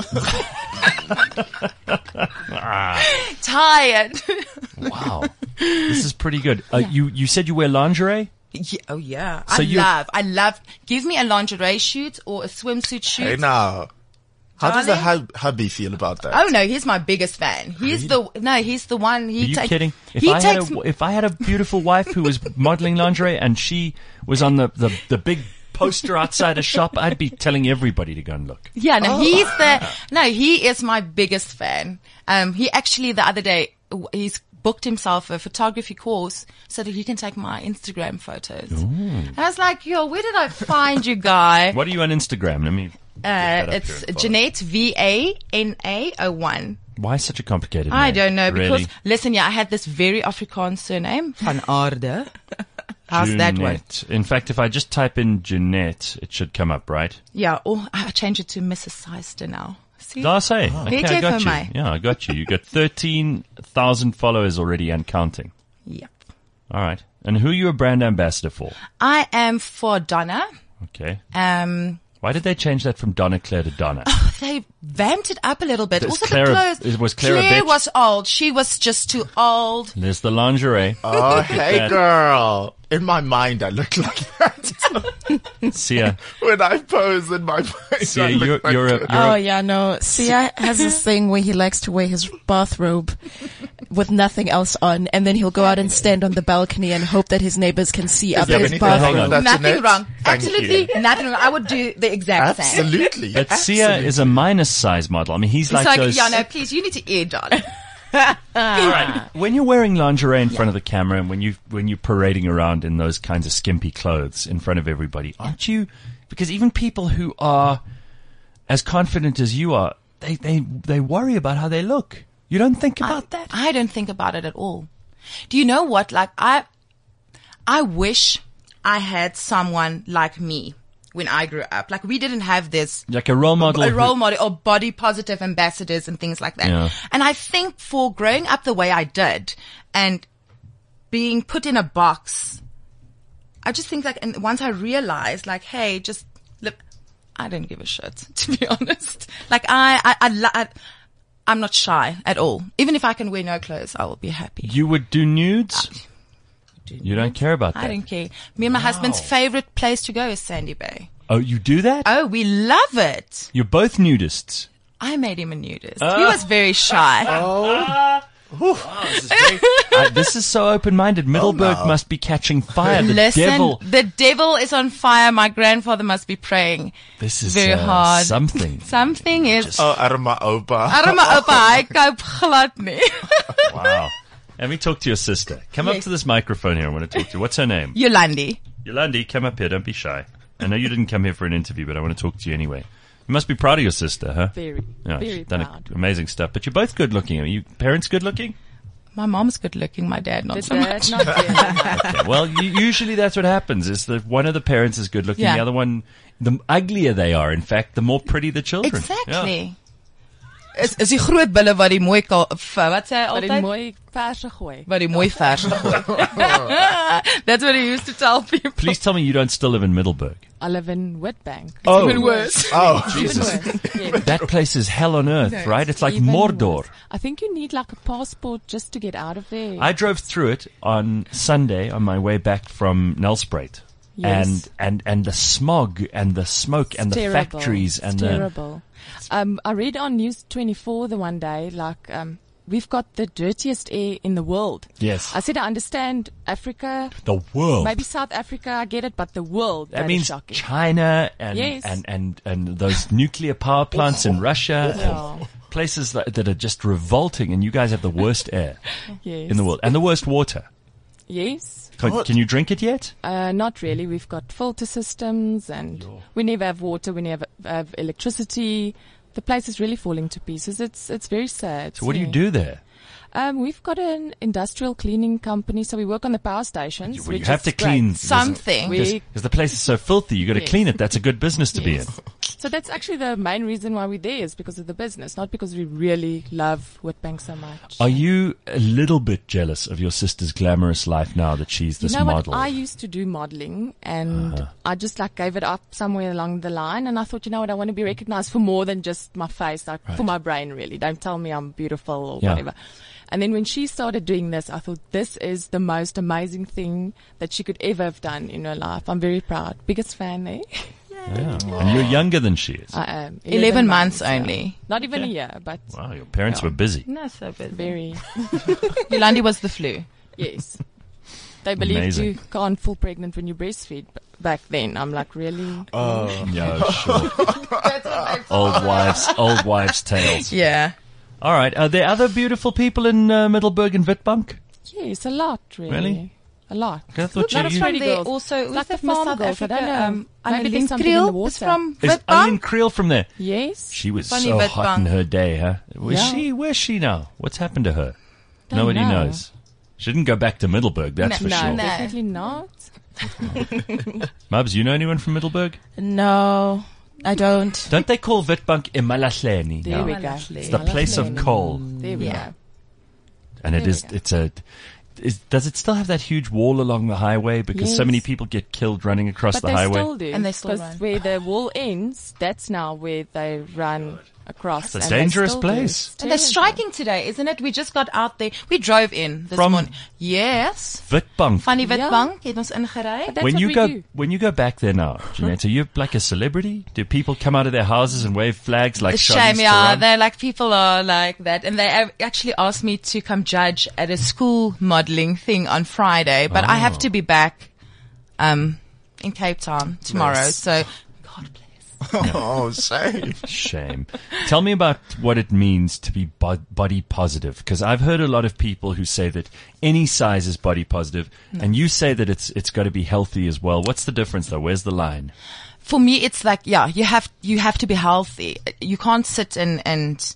eat. Tired. Wow, this is pretty good. Uh, You you said you wear lingerie? Yeah, oh yeah. So I you- love, I love, give me a lingerie shoot or a swimsuit shoot. Hey now. How does the Darling? hub- hubby feel about that? Oh no, he's my biggest fan. He's the, no, he's the one, he Are you take- kidding? If he I had takes a, if I had a beautiful wife who was modeling lingerie and she was on the, the, the big poster outside a shop, I'd be telling everybody to go and look. Yeah, no, Oh. he's the, no, he is my biggest fan. Um, he actually the other day, w- he's booked himself a photography course so that he can take my Instagram photos. And I was like, yo, where did I find you, guy? What are you on Instagram? Let me. Uh, that up it's here and follow. Jeanette, V A N A O one. Why such a complicated I name? don't know, because, Really? listen, yeah, I had this very Afrikaans surname, Van Aarde. How's that one? Jeanette. In fact, if I just type in Jeanette, it should come up, right? Yeah, oh, I changed it to Missus Seister now. See? Did I say? Okay, Weet I jy got vir you. my? Yeah, I got you. You got thirteen thousand followers already and counting. Yep. All right. And who are you a brand ambassador for? I am for Donna. Okay. Um, Why did they change that from Donna Claire to Donna? they vamped it up a little bit. Is Also, Claire a- the clothes. is- was Claire a bitch? was old. She was just too old. There's the lingerie. Oh, hey that. girl. In my mind, I look like that. Sia, When I pose in my mind, Sia, I look you're, like you're a, that. you're Oh a, yeah, no. Sia has this thing where he likes to wear his bathrobe with nothing else on, and then he'll go out and stand on the balcony and hope that his neighbors can see up there his anything wrong bathrobe. with that, Nothing Jeanette? wrong. Thank Absolutely you. nothing wrong. I would do the exact same. Absolutely. but Sia is a minus size model. I mean, he's like It's like, those. yeah, no, please, you need to eat, darling. When you're wearing lingerie in front of the camera and when you when you're parading around in those kinds of skimpy clothes in front of everybody, aren't you? Because even people who are as confident as you are, they they they worry about how they look. You don't think about that? I don't think about it at all. Do you know what? Like, I, I wish I had someone like me when I grew up. Like, we didn't have this Like a role model. a who- role model or body positive ambassadors and things like that. Yeah. And I think for growing up the way I did and being put in a box, I just think like, and once I realized like, hey, just look, I don't give a shit, to be honest. Like I, I, I, li- I I'm not shy at all. Even if I can wear no clothes, I will be happy. You would do nudes? You don't care about that? I don't care. Me and my husband's favorite place to go is Sandy Bay. Oh, you do that? Oh, we love it. You're both nudists. I made him a nudist. Ah. He was very shy. This is, very, uh, this is so open-minded. Middleburg no. must be catching fire. The Listen, devil. the devil is on fire. My grandfather must be praying. This is very uh, hard. something. Something is. Oh, Arma Opa. Arme oupa, hy koop glad nie. Wow. Let me talk to your sister. Come up Yes. to this microphone here. I want to talk to you. What's her name? Yolandi. Yolandi, come up here. Don't be shy. I know you didn't come here for an interview, but I want to talk to you anyway. You must be proud of your sister, huh? Very, Yeah, very she's done proud. amazing stuff. But you're both good looking. Are you parents good looking? My mom's good looking, my dad not The so dad, much. not really. Okay, well, u- usually that's what happens. Is that one of the parents is good looking, Yeah. the other one, the uglier they are. In fact, the more pretty the children. Yeah. Exactly. Is is die groot bulle wat die mooi ka- f- wat sê hy Maar die altyd? mooi verse gooi. Wat die mooi vers gooi. That's what he used to tell people. Please tell me you don't still live in Middleburg. I live in Witbank. Oh, Even worse. Oh, Even worse. Yes. that place is hell on earth, right? It's like Even Mordor. worse. I think you need like a passport just to get out of there. I drove through it on Sunday on my way back from Nelspruit. Yes. And, and, and the smog and the smoke and the Terrible. factories and it's the, terrible. Um, I read on News twenty-four the one day, like, um, we've got the dirtiest air in the world. yes, I said, I understand Africa, the world. maybe South Africa, I get it, but the world, That that means is shocking. China and, Yes. and, and, and those nuclear power plants in Russia. Yeah. and places that, that are just revolting, and you guys have the worst air Yes. in the world and the worst water. Yes. Can, can you drink it yet? Uh, not really. We've got filter systems and we never have water. We never have electricity. The place is really falling to pieces. It's, it's very sad. So what do you yeah. do there? Um, we've got an industrial cleaning company, so we work on the power stations. Well, you which have is to great. clean Something. We- Because the place is so filthy. You got to Yes. clean it. That's a good business to be in. Yes. So that's actually the main reason why we're there is because of the business, not because we really love Witbank so much. Are you a little bit jealous of your sister's glamorous life now that she's this you know model? what? I used to do modeling and Uh-huh. I just like gave it up somewhere along the line and I thought, you know what, I want to be recognized for more than just my face, like Right. for my brain really. Don't tell me I'm beautiful or Yeah. whatever. And then when she started doing this, I thought this is the most amazing thing that she could ever have done in her life. I'm very proud. Biggest fan there. Yeah. And you're younger than she is. I am. eleven months yeah. only. Not even a year, but Wow, your parents Yeah. were busy. No, so bad. very, Yolandi was the flu. yes. They believed Amazing. you can't fall pregnant when you breastfeed b- back then. I'm like, really? Oh, yeah, sure. Old wives, old wives' tales. Yeah. All right. Are there other beautiful people in uh, Middelburg and Witbank? Yes, a lot, really. Really? A lot. I thought Lot you, of you from pretty there girls. also. It's Who's like the the Miss farm South girls, I Africa? don't know. Um, Maybe there's Annelien something in the Kriel water. is from is Witbank. Eileen Creel from there? Yes. She was Funny so hot in Witbank. her day, huh? Was Yeah. she? Where's she now? What's happened to her? Don't Nobody know. knows. She didn't go back to Middelburg, that's No, for No, sure. no. definitely not. Mubs, you know anyone from Middelburg? No, I don't. Don't they call Witbank Imalahleni There now? we go. It's the place of coal. There we Yeah. go. And it There we is, go. it's a, is, does it still have that huge wall along the highway? Because so Yes. many people get killed running across But the they highway. still do. And they still 'cause run. where the wall ends, that's now where they run across. It's a and they dangerous still do. place. It's And they're terrible. striking today, isn't it? We just got out there. We drove in this From- morning. Yes. Witbank. Funny Ja. Witbank het ons ingery. But that's When what you we go, do. when you go back there now, Jeanette, are you like a celebrity? Do people come out of their houses and wave flags like It's Charlize shame, yeah. Theron? They're like, people are like that. And they have actually asked me to come judge at a school modeling thing on Friday, but I have Oh. to be back, um, in Cape Town tomorrow. Nice. So, God bless. Oh, shame. Shame. Tell me about what it means to be bo- body positive, because I've heard a lot of people who say that any size is body positive, and you say that it's it's got to be healthy as well. What's the difference, though? Where's the line? For me, it's like, yeah, you have, you have to be healthy. You can't sit and, and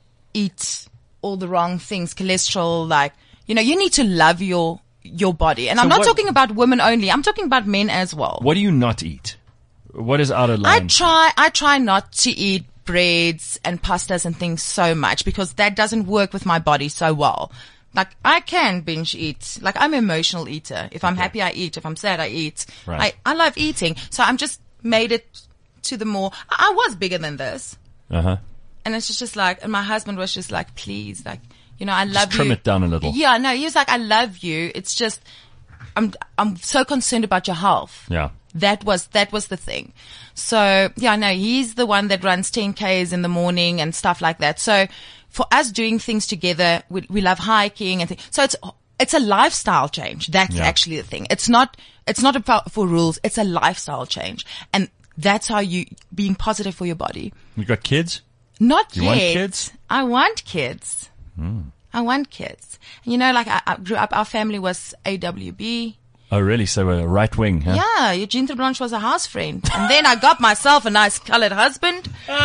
eat all the wrong things, cholesterol, like, you know, you need to love your, your body. And So I'm not what- talking about women only. I'm talking about men as well. What do you not eat? What is out of I line? try, I try not to eat breads and pastas and things so much because that doesn't work with my body so well. Like, I can binge eat. Like, I'm an emotional eater. If I'm happy, I eat. If I'm sad, I eat. Right. I, I love eating. So I'm just made it to the more, I, I was bigger than this. Uh huh. And it's just, just like, and my husband was just like, please, like, you know, I love trim you. it down a little. Yeah, no, he was like, I love you. It's just, I'm, I'm so concerned about your health. Yeah. That was, that was the thing. So yeah, no, he's the one that runs ten Ks in the morning and stuff like that. So for us doing things together, we, we love hiking and th- so it's, it's a lifestyle change. That's Yeah. actually the thing. It's not, it's not about for rules. It's a lifestyle change. And that's how you, being positive for your body. You got kids? Not You yet. want kids? I want kids. I want kids. And you know, like I, I grew up, our family was A W B. Oh, really? So a right wing, huh? Yeah, Eugene Blanche was a house friend. And then I got myself a nice colored husband.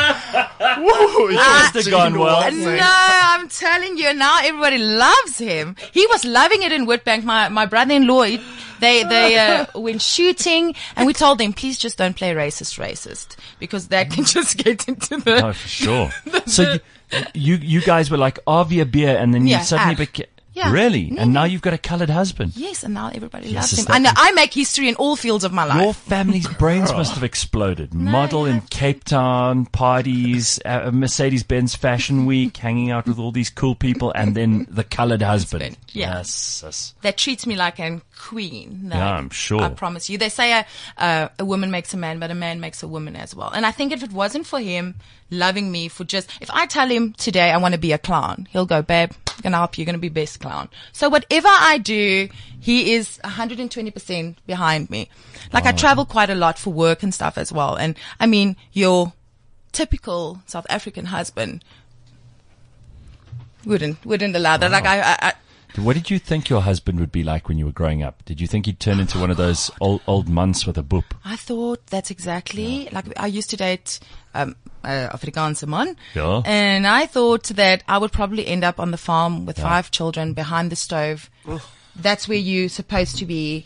Woo, Must have gone well. No, I'm telling you, now everybody loves him. He was loving it in Witbank. My, my brother-in-law, he- they, they, uh, went shooting and we told them, please just don't play racist, racist, because that can just get into the, Oh, for sure. So you, you, you guys were like Avia beer, and then you Yeah, suddenly Av. became Yeah. really, Mm. and now you've got a coloured husband. yes, and now everybody Yes, loves is him. that- I know, I make history in all fields of my life. Your family's brains must have exploded. Model in Cape Town, parties, uh, Mercedes-Benz Fashion Week, hanging out with all these cool people, and then the coloured husband. Yeah. Yes, yes. That treats me like a queen. No, Yeah, I'm sure. I promise you. They say a, uh, a woman makes a man, but a man makes a woman as well. And I think if it wasn't for him loving me for just, if I tell him today I want to be a clown, he'll go, babe, I'm going to help you. You're going to be best clown. So whatever I do, he is one hundred twenty percent behind me. Like I travel quite a lot for work and stuff as well. And I mean, your typical South African husband wouldn't, wouldn't allow that. Like I, I, I What did you think your husband would be like when you were growing up? Did you think he'd turn into one of those old, old months with a boop? I thought that's exactly, like I used to date um, uh, Afrikaanse man. Yeah. And I thought that I would probably end up on the farm with five children behind the stove. That's where you're supposed to be.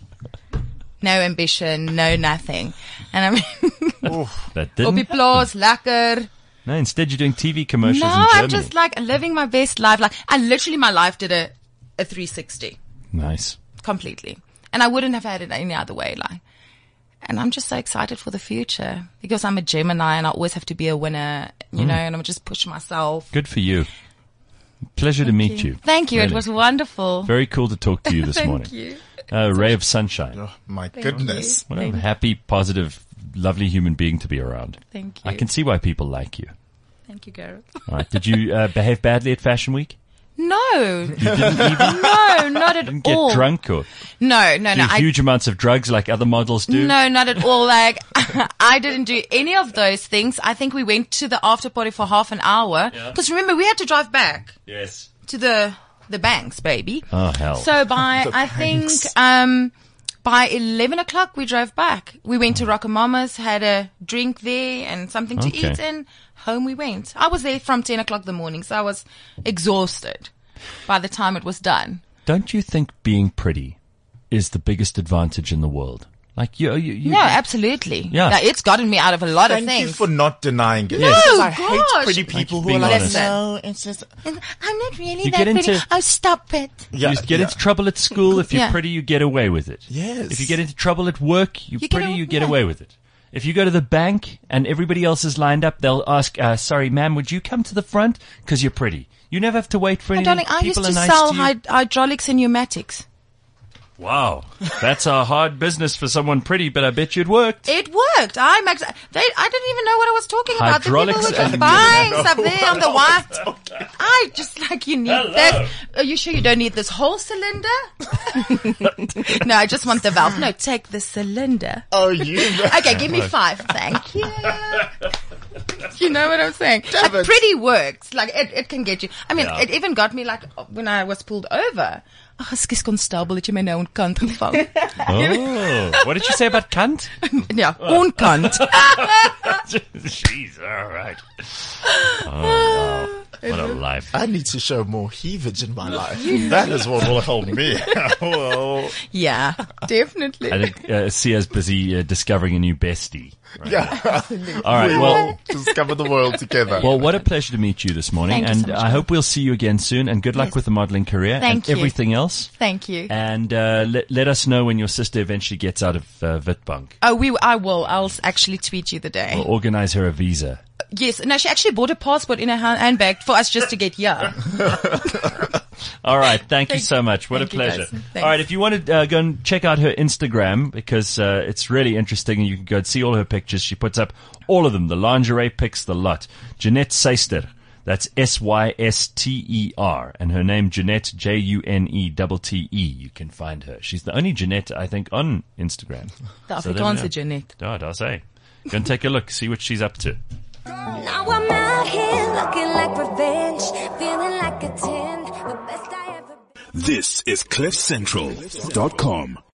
No ambition, no nothing. And I mean, That op didn't. die plaas, lekker. No, instead you're doing T V commercials No, in Germany. I'm just like living my best life. Like, I literally, my life did a, a three sixty. Nice. Completely. And I wouldn't have had it any other way. Like, and I'm just so excited for the future because I'm a Gemini and I always have to be a winner, you Mm. know, and I'm just push myself. Good for you. Pleasure to meet you. Thank you. Really. It was wonderful. Very cool to talk to you this Thank morning. you. A ray of sunshine. Oh, my goodness. What a happy, positive, lovely human being to be around. Thank you. I can see why people like you. Thank you, Gareth. All right. Did you uh, behave badly at Fashion Week? No. You didn't even No, not at didn't get all. drunk or No, no, do no. I, huge amounts of drugs like other models do? No, not at all. Like, I didn't do any of those things. I think we went to the after party for half an hour. Because remember, we had to drive back Yes. to the, the banks, baby. Oh, hell. So by, The I think, banks. um, by eleven o'clock we drove back. We went to Rockamama's, had a drink there and something to Okay. eat, and home we went. I was there from ten o'clock in the morning, so I was exhausted by the time it was done. Don't you think being pretty is the biggest advantage in the world? Like, you, you, you No, absolutely. Yeah. Like, it's gotten me out of a lot Thank of things. you for not denying it. Yes. Because No, I hate gosh. pretty people who being are like, honest. no, it's just, I'm not really You that get pretty. into- Oh, stop it. yeah, you get yeah. into trouble at school. If you're Yeah. pretty, you get away with it. Yes. If you get into trouble at work, you're You get pretty, a- you get yeah. away with it. If you go to the bank and everybody else is lined up, they'll ask, uh, sorry, ma'am, would you come to the front? Because you're pretty. You never have to wait for Oh, anything. darling, I used People to are nice sell to you. hyd- hydraulics and pneumatics. Wow. That's a hard business for someone pretty, but I bet you it worked. It worked. I'm ex- they, I didn't even know what I was talking about. The Hydraulics people were just and- buying stuff there on the white. I just like, you need that. Are you sure you don't need this whole cylinder? No, I just want the valve. No, take the cylinder. Oh, you. Okay, give me five. Thank you. You know what I'm saying? Damn Like, it. pretty works. Like, it, it can get you. I mean, Yeah. it even got me, like, when I was pulled over. Ag, ekskuus konstabel, het jy my nou onkant gevang? Oh. What did you say about cunt? Ja, onkant. Jeez, all right. Oh, wow. What a life. I need to show more heavage in my life. That is what will help me. Well, Yeah, definitely. I think uh, Sia's busy uh, discovering a new bestie. Right? yeah. All right, We well, will discover the world together. well, what a pleasure to meet you this morning, Thank you and so much, I man. hope we'll see you again soon. And good luck Yes. with the modeling career Thank and you. everything else. Thank you. And uh, let, let us know when your sister eventually gets out of uh, Witbank. Oh, we, I will. I'll s- actually tweet you the day. We'll organize her a visa. Yes. No, she actually bought a passport in her hand- handbag for us just to get here. All right. Thank you Thank so you. much. What Thank a you, guys. pleasure. Thanks. All right. If you want to uh, go and check out her Instagram because uh, it's really interesting and you can go and see all her pictures. She puts up all of them, the lingerie pics, the lot. Jeanette Seister. That's S Y S T E R. And her name, Jeanette, J U N E T T E. You can find her. She's the only Jeanette, I think, on Instagram. The So there we Afrikaanse go. Jeanette. Oh, I'll say. Go and take a look. See what she's up to. Now I'm out here looking like revenge, feeling like a ten, the best I ever been. This is cliff central dot com.